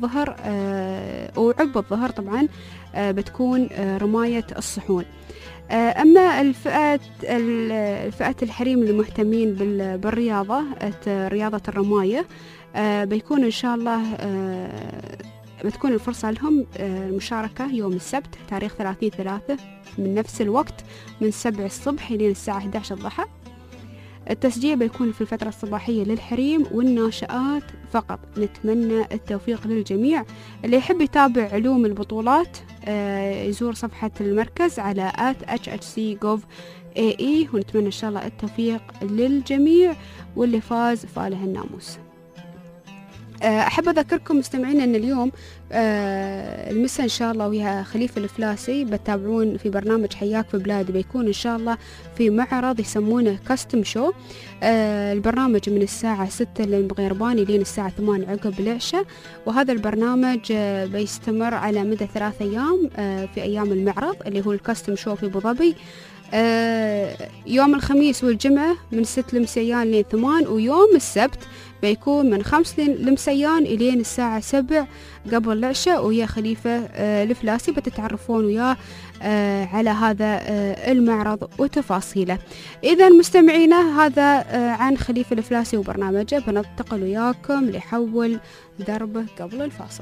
وعقب الظهر طبعا بتكون رماية الصحون. أما الفئات الحريم المهتمين بالرياضة، رياضة الرماية، بيكون إن شاء الله بتكون الفرصة لهم المشاركة يوم السبت تاريخ 30/3 من نفس الوقت من 7 الصبح لين الساعة 11 الضحى. التسجيل بيكون في الفترة الصباحية للحريم والناشئات فقط. نتمنى التوفيق للجميع. اللي يحب يتابع علوم البطولات يزور صفحة المركز على @hhc.gov.ae، ونتمنى إن شاء الله التوفيق للجميع، واللي فاز فاله الناموس. أحب أذكركم مستمعين أن اليوم المساء إن شاء الله ويا خليفة الفلاسي بتابعون في برنامج حياك في بلادي، بيكون إن شاء الله في معرض يسمونه كاستم شو. البرنامج من الساعة 6 للمغيرباني لين الساعة 8 عقب العشاء، وهذا البرنامج بيستمر على مدى 3 أيام في أيام المعرض اللي هو الكاستم شو في أبو ظبي. يوم الخميس والجمعة من 6 لمسيان لين 8، ويوم السبت بيكون من 5 لمسيان إلين الساعة 7 قبل العشاء. ويا خليفة الفلاسي بتتعرفون وياه على هذا المعرض وتفاصيله. إذا مستمعينا هذا عن خليفة الفلاسي وبرنامجه. بننتقل وياكم لحول دربه قبل الفاصل.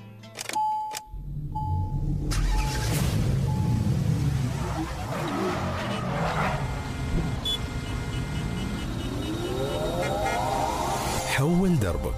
حول دربك.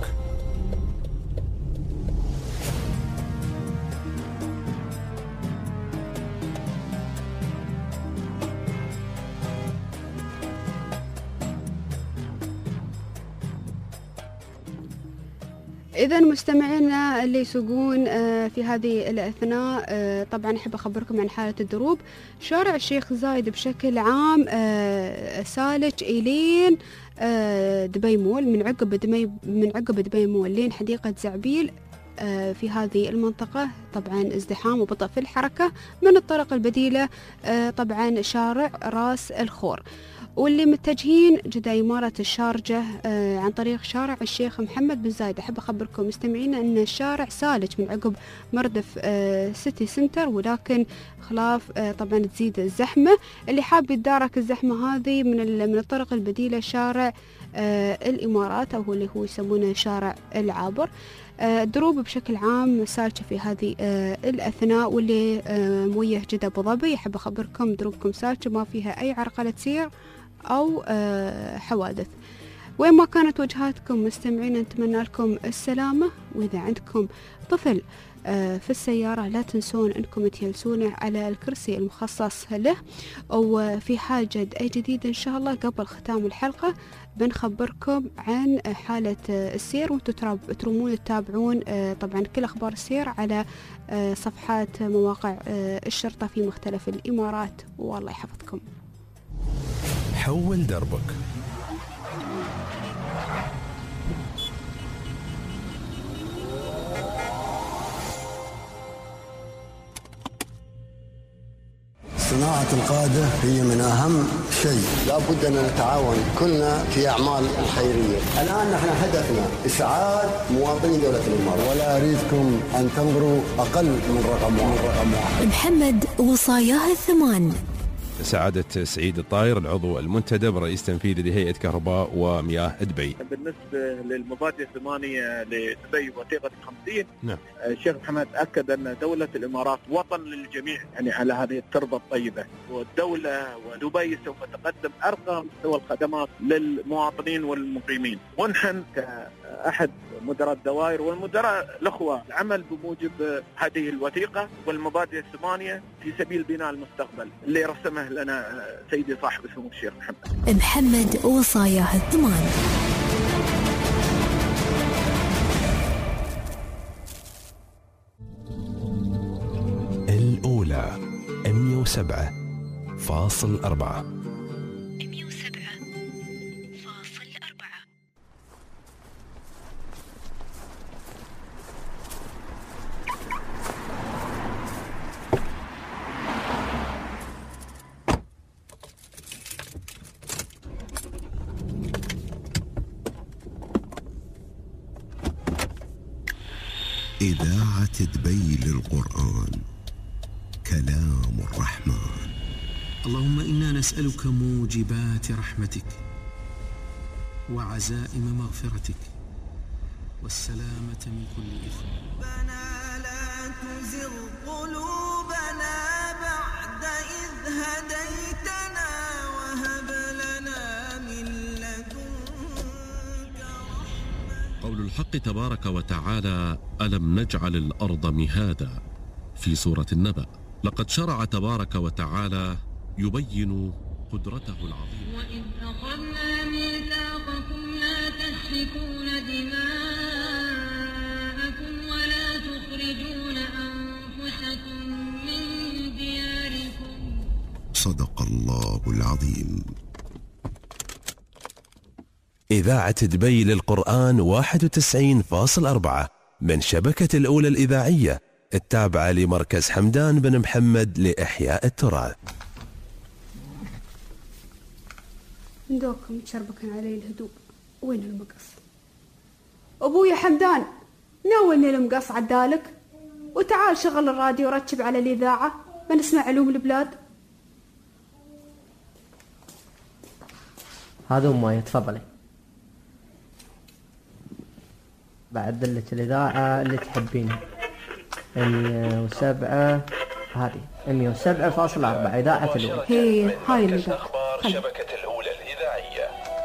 إذا مستمعينا اللي يسوقون في هذه الأثناء، طبعا أحب أخبركم عن حالة الدروب. شارع الشيخ زايد بشكل عام سالج إلين دبي مول، من عقب دبي مول لين حديقة زعبيل. في هذه المنطقة طبعا ازدحام وبطء في الحركة. من الطرق البديلة طبعا شارع راس الخور، واللي متجهين جدا إمارة الشارجة عن طريق شارع الشيخ محمد بن زايد. أحب أخبركم مستمعين أن الشارع سالج من عقب مردف سيتي سنتر، ولكن خلاف طبعا تزيد الزحمة. اللي حاب يتدارك الزحمة هذه من الطرق البديلة شارع الإمارات، أو اللي هو يسمونه شارع العابر. الدروب بشكل عام سالجة في هذه الأثناء، واللي موجه جدة أبو ظبي أحب أخبركم دروبكم سالجة، ما فيها أي عرقلة سير أو حوادث. وين ما كانت وجهاتكم مستمعين نتمنى لكم السلامة. وإذا عندكم طفل في السيارة لا تنسون أنكم تجلسونه على الكرسي المخصص له. وفي حال جد أي جديد إن شاء الله قبل ختام الحلقة بنخبركم عن حالة السير، وانتم ترومون تتابعون طبعا كل أخبار السير على صفحات مواقع الشرطة في مختلف الإمارات. والله يحفظكم. حول دربك. صناعة القادة هي من أهم شيء، لا بد أن نتعاون كلنا في أعمال الخيرية. الآن نحن هدفنا إسعاد مواطني دولة الإمارات، ولا أريدكم أن تنظروا أقل من رقم واحد. محمد وصاياه الثمان. سعادة سعيد الطاير العضو المنتدب رئيس تنفيذي لهيئة كهرباء ومياه دبي. بالنسبة للمبادرة الثمانية لدبي وثيقة 50، نعم. الشيخ محمد أكد أن دولة الإمارات وطن للجميع، يعني على هذه التربة الطيبة، والدولة ودبي سوف تقدم أرقى مستوى الخدمات للمواطنين والمقيمين. ونحن كأحد مدراء الدوائر والمدراء الأخوة العمل بموجب هذه الوثيقة والمبادئ الثمانية في سبيل بناء المستقبل اللي رسمه لنا سيدي صاحب السمو الشيخ محمد وصاياه الثمان. الأولى 107.4. إذاعة دبي للقرآن كلام الرحمن. اللهم إنا نسألك موجبات رحمتك وعزائم مغفرتك والسلامة من كل إثم. ربنا لا تزغ قلوبنا بعد إذ هديتنا وهب لنا من قول الحق تبارك وتعالى: ألم نجعل الأرض مهادا، في سورة النبأ. لقد شرع تبارك وتعالى يبين قدرته العظيمة. وإذ أخذنا ميثاقكم لا تسفكون دماءكم ولا تخرجون أنفسكم من دياركم. صدق الله العظيم. إذاعة دبي للقرآن 91.4 من شبكة الأولى الإذاعية التابعة لمركز حمدان بن محمد لإحياء التراث. ندوكم تشربكن علي الهدوء. وين المقص؟ أبويا حمدان، ناولني المقص عدالك، وتعال شغل الراديو ورتب على الإذاعة بنسمع علوم البلاد. هذا ماي، تفضلي. بعدل لك الإذاعة اللي تحبينها. 107 هذه 107.4 إذاعة الأولى. هي هاي اللي أخبار شبكة الأولى الإذاعية.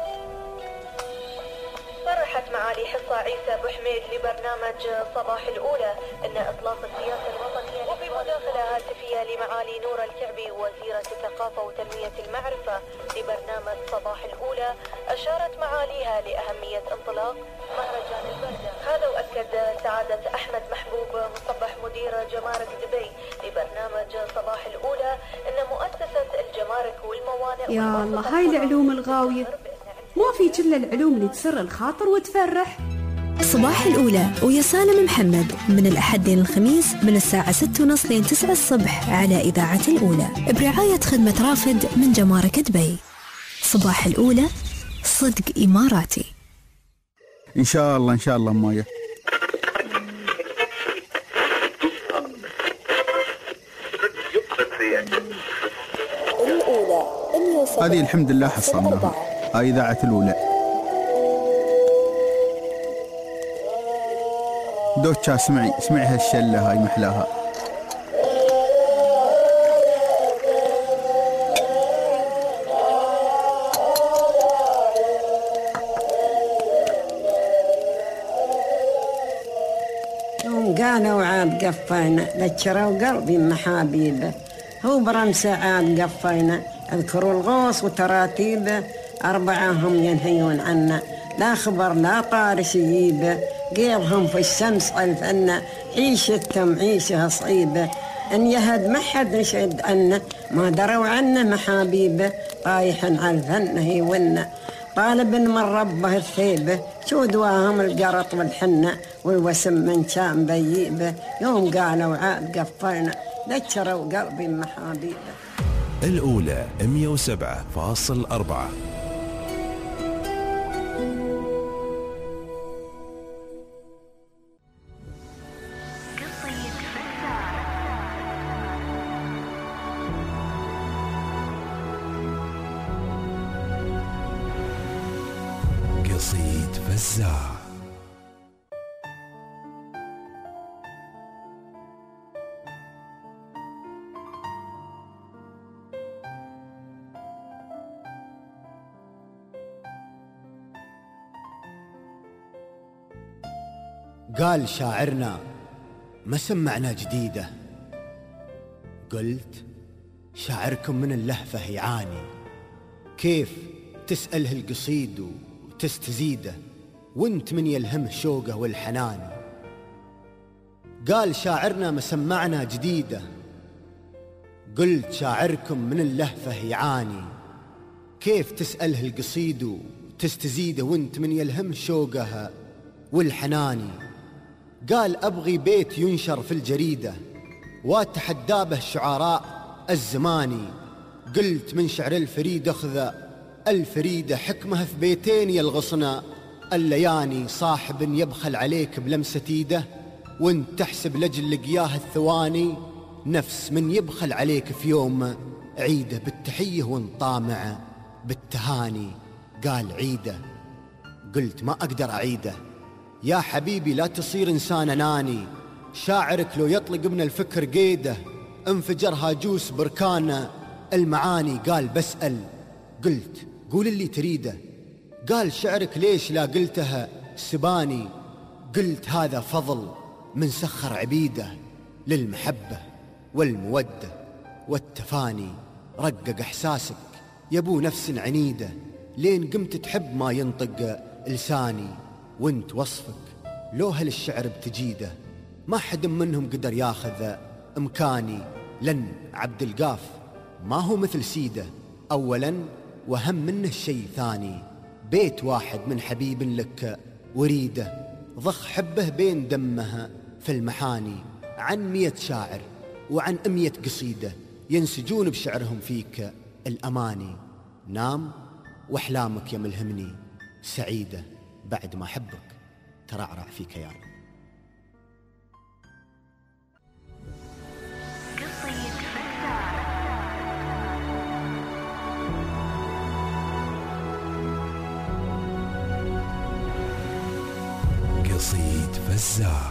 صرحت معالي حصة عيسى أبو حميد لبرنامج صباح الأولى أن إطلاق السياسة الوطنية وفي مداخلة هاتفية لمعالي نور الكعبي وزيرة الثقافة وتنمية المعرفة لبرنامج صباح الأولى، أشارت معاليها لأهمية انطلاق مهرجان البردة. هذا وأكد سعادة أحمد محبوب مصبح مدير جمارك دبي لبرنامج صباح الأولى أن مؤسسة الجمارك والموانئ يا الله هاي العلوم الغاوية، ما في كل العلوم اللي تسر الخاطر وتفرح. صباح الأولى ويا سالم محمد من الأحد للخميس من الساعة 6:30 لين 9 الصبح على إذاعة الأولى برعاية خدمة رافد من جمارك دبي. صباح الأولى صدق إماراتي. إن شاء الله إن شاء الله مايا. هذه الحمد لله حصلناها. هاي إذاعة الأولى. دوتشا اسمعي هالشلة هاي محلاها. قالوا عاد قفينا ذكروا قلبي محابيبه، هو برمسة عاد قفينا اذكروا الغوص وتراتيبه، أربعهم ينهيون عنا لا خبر لا طارش يجيبه، قيضهم في الشمس علفنا عيشتهم عيشها صعيبة، ان يهد ما حد يشهد عنا ما دروا عنا محابيبه، طايحا علفنا هي ونا طالب من ربه الثيبه، شو دواهم القرط والحنة والوسم من كان بييبه، يوم قالوا عاد قفينا ذكروا قلبي محابيبه. الأولى 107.4. قصيد فزاع. قال شاعرنا ما سمعنا جديدة، قلت شاعركم من اللهفة يعاني، كيف تسأله القصيد وتستزيده وانت من يلهمه شوقه والحنان. قال شاعرنا ما سمعنا جديدة، قلت شاعركم من اللهفة يعاني، كيف تسأله القصيد وتستزيده وانت من يلهمه شوقه والحنان. قال أبغي بيت ينشر في الجريدة واتحدى به الشعراء الزماني، قلت من شعر الفريد أخذ الفريدة حكمه في بيتين يلغصنا اللياني، صاحب يبخل عليك بلمسة ايده وانت تحسب لجل لقياه الثواني، نفس من يبخل عليك في يوم عيده بالتحية وانطامع بالتهاني. قال عيده، قلت ما أقدر أعيده يا حبيبي لا تصير إنسان أناني، شاعرك لو يطلق من الفكر قيده انفجر هاجوس بركان المعاني. قال بسأل، قلت قول اللي تريده، قال شعرك ليش لا قلتها سباني قلت هذا فضل من سخر عبيده للمحبة والمودة والتفاني. رقق إحساسك يبو نفس عنيدة لين قمت تحب ما ينطق لساني. وانت وصفك لو هالشعر بتجيده ما حد منهم قدر ياخذ إمكاني. لن عبد القاف ما هو مثل سيده أولا وهم منه شيء ثاني. بيت واحد من حبيب لك وريده ضخ حبه بين دمها في المحاني. عن 100 شاعر وعن 100 قصيدة ينسجون بشعرهم فيك الأماني. نام وأحلامك يا ملهمني سعيدة بعد ما أحبك ترعرع في كياني. قصيد فزاع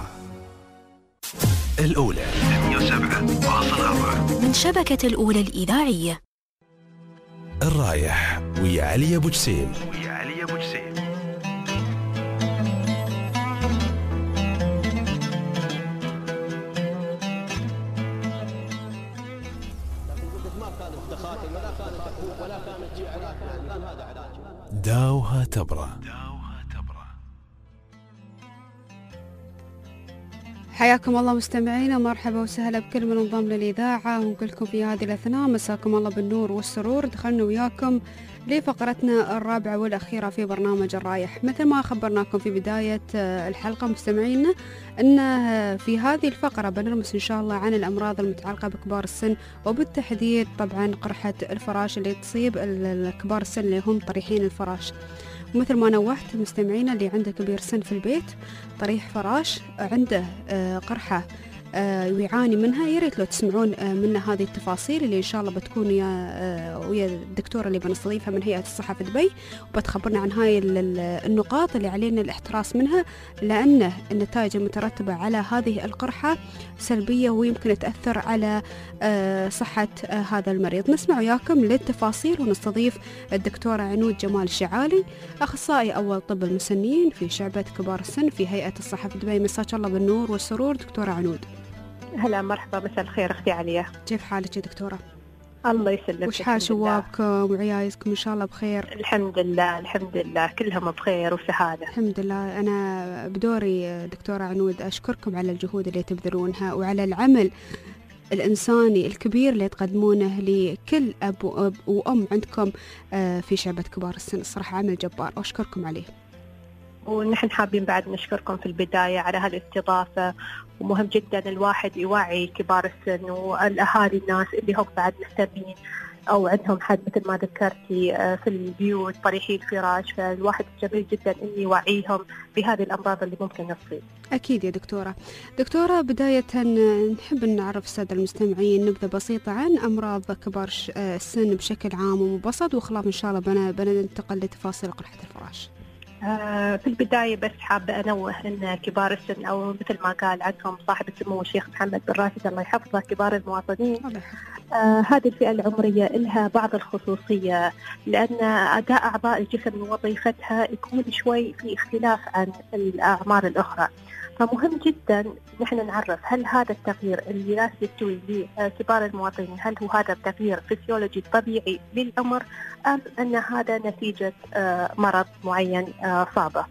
الأولى 107.4 من شبكة الأولى الإذاعية. الرايح ويا علي أبو جسيم. داوها تبرى. حياكم الله مستمعينا، مرحبا وسهلا بكل من انضم للإذاعة، ونقول لكم في هذه الأثناء مساكم الله بالنور والسرور. دخلنا وياكم لفقرتنا الرابعة والأخيرة في برنامج الرايح. مثل ما خبرناكم في بداية الحلقة مستمعينا أن في هذه الفقرة بنرمس إن شاء الله عن الأمراض المتعلقة بكبار السن، وبالتحديد طبعا قرحة الفراش اللي تصيب الكبار السن اللي هم طريحين الفراش. ومثل ما نوهت مستمعينا اللي عنده كبير سن في البيت طريح فراش عنده قرحة ويعاني منها، ياريت لو تسمعون منا هذه التفاصيل اللي إن شاء الله بتكون ويا الدكتورة اللي بنستضيفها من هيئة الصحة في دبي، وبتخبرنا عن هاي النقاط اللي علينا الاحتراس منها، لأن النتائج المترتبة على هذه القرحة سلبية ويمكن تأثر على صحة هذا المريض. نسمع وياكم للتفاصيل ونستضيف الدكتورة عنود جمال الشعالي، أخصائي أول طب المسنين في شعبة كبار السن في هيئة الصحة في دبي. مساك الله بالنور والسرور دكتورة عنود. هلا مرحبا، مساء الخير اختي عليا. كيف حالك يا دكتورة؟ الله يسلمك. وش حال شوابكم وعيايزكم؟ ان شاء الله بخير. الحمد لله الحمد لله كلهم بخير وسعادة الحمد لله. انا بدوري دكتورة عنود اشكركم على الجهود اللي تبذلونها وعلى العمل الإنساني الكبير اللي تقدمونه لكل أب وأم عندكم في شعبة كبار السن. الصراحة عمل جبار وأشكركم عليه. ونحن حابين بعد نشكركم في البداية على هالاستضافة، ومهم جدا الواحد يوعي كبار السن والأهالي الناس اللي هم بعد مهتمين أو عندهم حد مثل ما ذكرتي في البيوت طريحي الفراش، فالواحد جميل جدا إني يوعيهم بهذه الأمراض اللي ممكن تصيب. أكيد يا دكتورة. دكتورة بداية نحب نعرف السادة المستمعين نبذة بسيطة عن أمراض كبار السن بشكل عام ومبسط، وخلاف إن شاء الله بننتقل لتفاصيل قرحة الفراش. في البداية بس حابة أنوه أن كبار السن أو مثل ما قال عنهم صاحب السمو الشيخ محمد بن راشد الله يحفظه كبار المواطنين، هذه الفئة العمرية لها بعض الخصوصية، لأن أداء أعضاء الجسم ووظيفتها يكون شوي في اختلاف عن الأعمار الأخرى. فمهم جدا نحن نعرف هل هذا التغيير اللي ناس يستوي لكبار المواطنين هل هو هذا التغيير فسيولوجي طبيعي للعمر أم أن هذا نتيجة مرض معين صابه.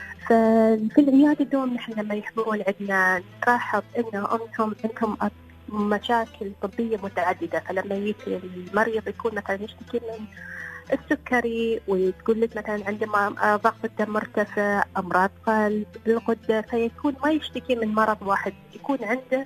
ففي العيادة اليوم نحن لما يحضرون عندنا نلاحظ أن عندهم مشاكل طبية متعددة، فلما يجي المريض يكون مثلا يشتكي من السكري وتقول لك مثلا عندما ضغط الدم مرتفع، أمراض قلب، الغدة، فيكون ما يشتكي من مرض واحد، يكون عنده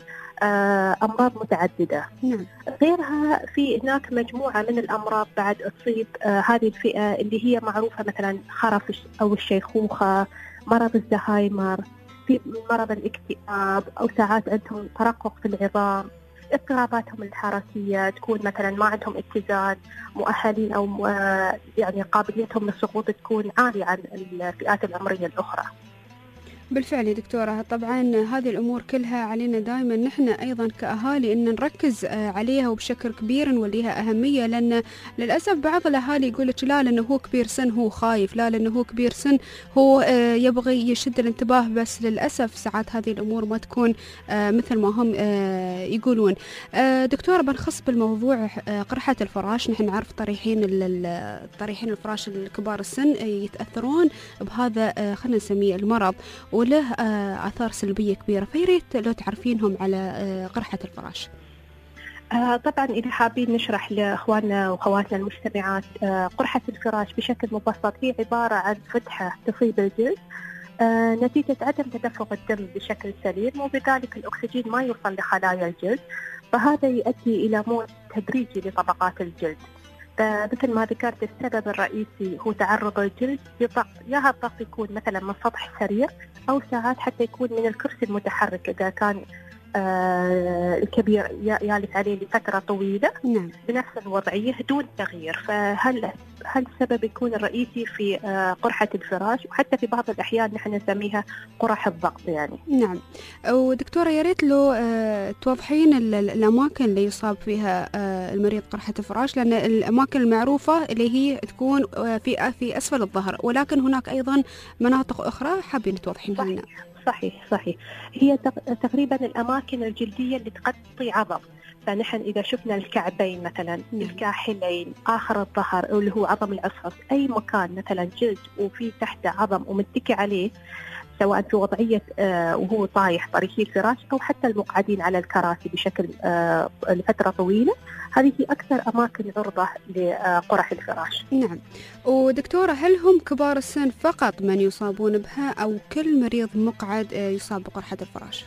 أمراض متعددة. غيرها في هناك مجموعة من الأمراض بعد تصيب هذه الفئة اللي هي معروفة، مثلا خرف أو الشيخوخة، مرض الزهايمر، في مرض الاكتئاب، أو ساعات عندهم ترقق في العظام، اضطراباتهم الحركية تكون مثلا ما عندهم اتزان، مؤهلين أو يعني قابليتهم للسقوط تكون عالية عن الفئات العمرية الأخرى. بالفعل يا دكتورة، طبعا هذه الأمور كلها علينا دائما نحن أيضا كأهالي أن نركز عليها وبشكل كبير نوليها أهمية، لأن للأسف بعض الأهالي يقول لك لا لأنه هو كبير سن هو خايف، لا لأنه هو كبير سن هو يبغي يشد الانتباه، بس للأسف ساعات هذه الأمور ما تكون مثل ما هم يقولون. دكتورة، بنخص بالموضوع قرحة الفراش. نحن نعرف طريحين الفراش الكبار السن يتأثرون بهذا خلينا نسميه المرض، وله آثار سلبية كبيرة، فياريت لو تعرفينهم على قرحة الفراش. طبعا إذا حابين نشرح لإخواننا وأخواتنا المستمعات، قرحة الفراش بشكل مبسط هي عبارة عن فتحة تصيب الجلد نتيجة عدم تدفق الدم بشكل سليم، وبذلك الأكسجين ما يوصل لخلايا الجلد، فهذا يؤدي إلى موت تدريجي لطبقات الجلد. مثل ما ذكرت السبب الرئيسي هو تعرض الجلد لضغط، يا الضغط يكون مثلا من سطح سريع أو ساعات حتى يكون من الكرسي المتحرك إذا كان الكبير يالف عليه لفترة طويلة. نعم. بنفس الوضعية دون تغيير. فهل السبب يكون الرئيسي في قرحة الفراش، وحتى في بعض الأحيان نحن نسميها قرح الضغط يعني. نعم. ودكتورة يا ريت لو توضحين الأماكن اللي يصاب فيها المريض قرحة الفراش، لأن الأماكن المعروفة اللي هي تكون في أسفل الظهر، ولكن هناك أيضا مناطق أخرى حابين توضحينها لنا. صحيح. هي تقريبا الأماكن الجلدية اللي تغطي عظم، فنحن إذا شفنا الكعبين مثلا، الكاحلين، آخر الظهر اللي هو عظم العصعص، أي مكان مثلا جلد وفي تحته عظم ومتكي عليه، سواء في وضعية وهو طايح طريحي الفراش أو حتى المقعدين على الكراسي بشكل لفترة طويلة، هذه أكثر أماكن عرضة لقرح الفراش. نعم. ودكتورة، هل هم كبار السن فقط من يصابون بها أو كل مريض مقعد يصاب بقرحة الفراش؟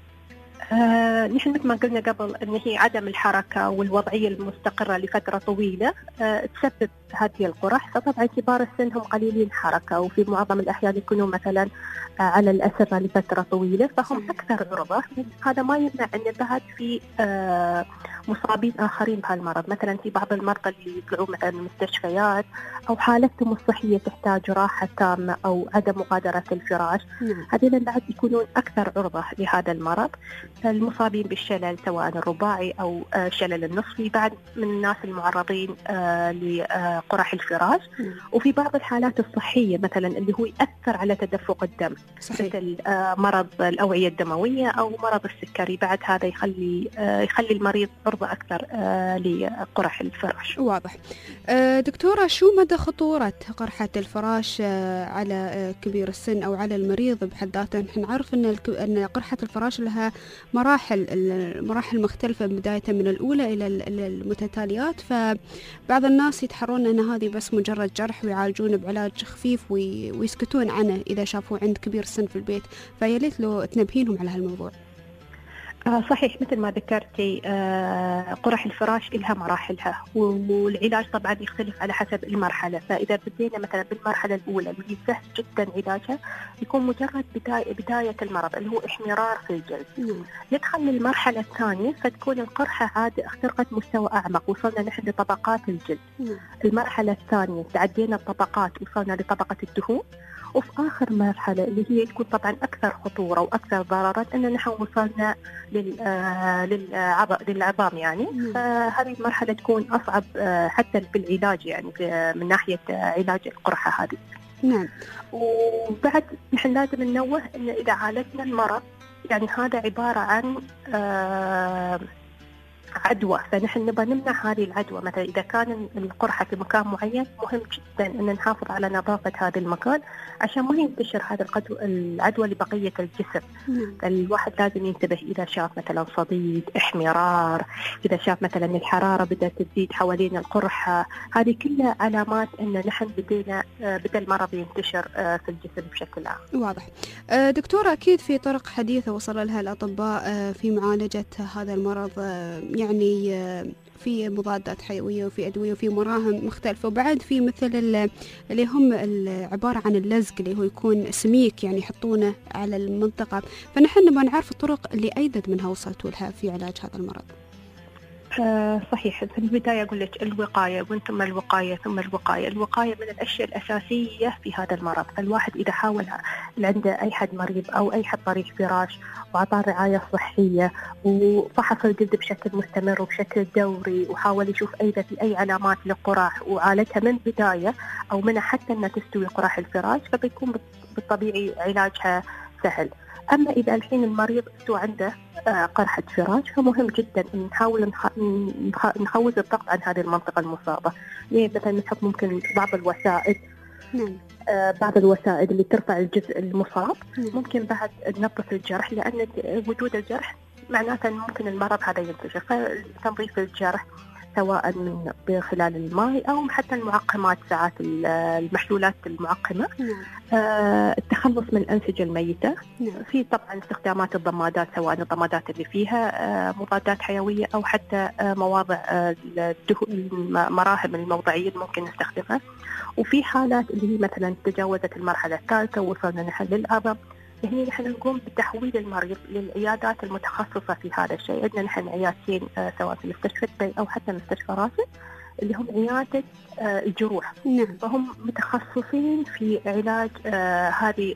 نحن مثل ما قلنا قبل أن هي عدم الحركة والوضعية المستقرة لفترة طويلة تسبب هذه القرح. فطبعا كبار السن هم قليلين حركة، وفي معظم الأحيان يكونوا مثلا على الأسرة لفترة طويلة، فهم أكثر عرضة. هذا ما يمنع أن بعد في مصابين آخرين بهالمرض، مثلا في بعض المرضى اللي يطلعوا مثلا من المستشفيات أو حالتهم الصحية تحتاج راحة تامة أو عدم مغادرة الفراش، هذين بعد يكونون أكثر عرضة لهذا المرض. المصابين بالشلل سواء الرباعي أو الشلل النصفي بعد من الناس المعرضين لقرح الفراش. وفي بعض الحالات الصحية مثلا اللي هو يأثر على تدفق الدم، مثل مرض الأوعية الدموية أو مرض السكري، بعد هذا يخلي المريض عرضة أكثر لقرح الفراش. واضح. دكتورة، شو مدى خطورة قرحة الفراش على كبير السن أو على المريض بحد ذاته؟ نحن نعرف أن قرحة الفراش لها مراحل مختلفة، بداية من الأولى إلى المتتاليات، فبعض الناس يتحرون أن هذه بس مجرد جرح ويعالجون بعلاج خفيف ويسكتون عنه إذا شافوا عند كبير السن في البيت، فياليت لو تنبهينهم على هالموضوع. صحيح، مثل ما ذكرتي قرح الفراش لها مراحلها، والعلاج طبعا يختلف على حسب المرحلة. فإذا بدينا مثلا بالمرحلة الأولى اللي سهل جدا علاجها، يكون مجرد بداية المرض اللي هو احمرار في الجلد. ندخل للمرحلة الثانية فتكون القرحة عاد اخترقت مستوى أعمق، وصلنا نحن لطبقات الجلد. المرحلة الثانية تعدينا الطبقات، وصلنا لطبقة الدهون. وفي آخر مرحلة اللي هي تكون طبعا أكثر خطورة وأكثر ضررا أن نحن وصلنا للعظام يعني. فهذه المرحلة تكون أصعب حتى بالعلاج يعني من ناحية علاج القرحة هذه. نعم. وبعد نحن لازم ننوه أن إذا عالجنا المرض يعني هذا عبارة عن عدوى، فنحن نبغى نمنع هذه العدوى. مثلا إذا كان القرحة في مكان معين، مهم جدا أن نحافظ على نظافة هذا المكان عشان ما ينتشر هذا العدوى لبقية الجسم. الواحد لازم ينتبه إذا شاف مثلا صديد، احمرار، إذا شاف مثلا الحرارة بدأت تزيد حوالين القرحة، هذه كلها علامات أن نحن بدأ المرض ينتشر في الجسم بشكل عام. واضح. دكتورة، أكيد في طرق حديثة وصل لها الأطباء في معالجة هذا المرض، يعني في مضادات حيوية وفي أدوية وفي مراهم مختلفة، وبعد في مثل اللي هم عبارة عن اللزق اللي هو يكون سميك يعني يحطونه على المنطقة، فنحن نبغى نعرف الطرق اللي أيضا منها وصلتوا لها في علاج هذا المرض. صحيح. في البداية أقول لك الوقاية، وانتم الوقاية ثم الوقاية. الوقاية من الأشياء الأساسية في هذا المرض. الواحد إذا حاول عنده أي حد مريض أو أي حد طريح فراش وعطاه رعاية صحية وفحص الجلد بشكل مستمر وبشكل دوري وحاول يشوف إذا في أي علامات للقراح وعالجها من بداية أو منها حتى أنها تستوي قراح الفراش، فبيكون بالطبيعي علاجها سهل. أما إذا الحين المريض استوى عنده قرحة فراش، فمهم جدا أن نحاول نخوز الضغط عن هذه المنطقة المصابة. يعني مثلا نحط ممكن بعض الوسائد، بعض الوسائد اللي ترفع الجزء المصاب. ممكن بعد ننظف الجرح، لأن وجود الجرح معناته ممكن المرض هذا ينتشر، فتنظيف الجرح سواء من خلال الماء أو حتى المعقمات، ساعات المحلولات المعقمة. التخلص من الأنسجة الميتة. في طبعا استخدامات الضمادات، سواء الضمادات اللي فيها مضادات حيوية أو حتى مواضع المراهم الموضعية اللي ممكن نستخدمها. وفي حالات اللي هي مثلا تجاوزت المرحلة الثالثة ووصلنا نحن للعظم، هنا نحن نقوم بتحويل المريض للعيادات المتخصصة في هذا الشيء. عندنا نحن عيادتين سواء في مستشفى البي أو حتى مستشفى راشد اللي هم عيادة الجروح. فهم متخصصين في علاج هذه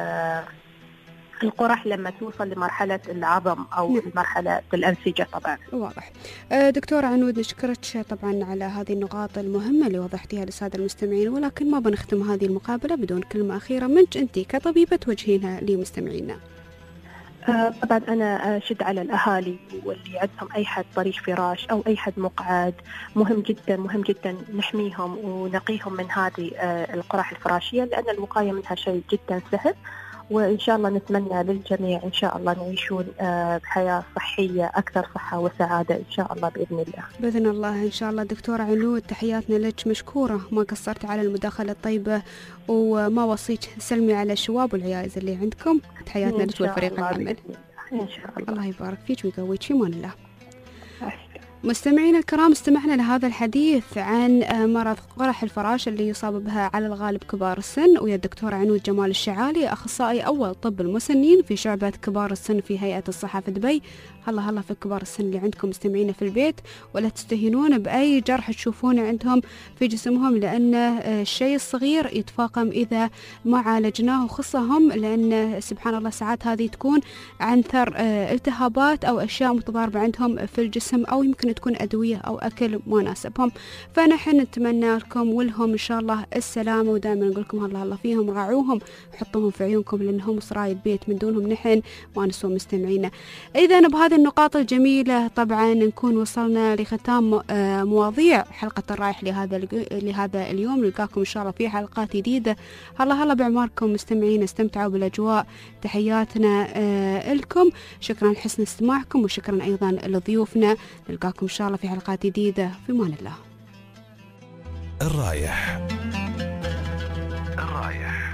القرح لما توصل لمرحلة العظم أو مرحلة الأنسجة. طبعا واضح. دكتورة عنود، نشكرك طبعا على هذه النقاط المهمة اللي وضحتيها للسادة المستمعين، ولكن ما بنختم هذه المقابلة بدون كلمة أخيرة منك أنت كطبيبة توجهينها لمستمعينا. طبعا أنا أشد على الأهالي واللي عندهم أي حد طريح فراش أو أي حد مقعد، مهم جدا نحميهم ونقيهم من هذه القرح الفراشية، لأن الوقاية منها شيء جدا سهل. وإن شاء الله نتمنى للجميع إن شاء الله نعيشون بحياة صحية أكثر صحة وسعادة إن شاء الله بإذن الله. بإذن الله إن شاء الله. دكتورة عنود، تحياتنا لك، مشكورة ما قصرت على المداخلة الطيبة وما وصيت سلمي على الشباب والعيائز اللي عندكم. تحياتنا لك والفريق العمل. إن شاء الله. الله يبارك فيك ويقويك في أمان الله. مستمعينا الكرام، استمعنا لهذا الحديث عن مرض قرح الفراش اللي يصاب بها على الغالب كبار السن، ويا الدكتور عنود جمال الشعالي، أخصائي أول طب المسنين في شعبة كبار السن في هيئة الصحة في دبي. هلا في كبار السن اللي عندكم مستمعينا في البيت، ولا تستهينون بأي جرح تشوفونه عندهم في جسمهم، لأن الشيء الصغير يتفاقم إذا ما عالجناه، خصهم لأن سبحان الله ساعات هذه تكون عن ثر التهابات أو أشياء متضاربة عندهم في الجسم، أو يمكن تكون أدوية أو أكل ما ناسبهم. فنحن نتمنى لكم ولهم إن شاء الله السلامة، ودائما نقول لكم هلا فيهم، راعوهم، حطوهم في عيونكم، لأنهم سراية بيت، من دونهم نحن ما نسوى مستمعينا. إذا بهذه النقاط الجميلة طبعا نكون وصلنا لختام مواضيع حلقة الرايح لهذا اليوم. نلقاكم إن شاء الله في حلقات جديدة. هلا بعماركم مستمعين، استمتعوا بالأجواء. تحياتنا لكم، شكرا لحسن استماعكم، وشكرا أيضا لضيوفنا. نلقاكم إن شاء الله في حلقات جديدة، في أمان الله. الرايح.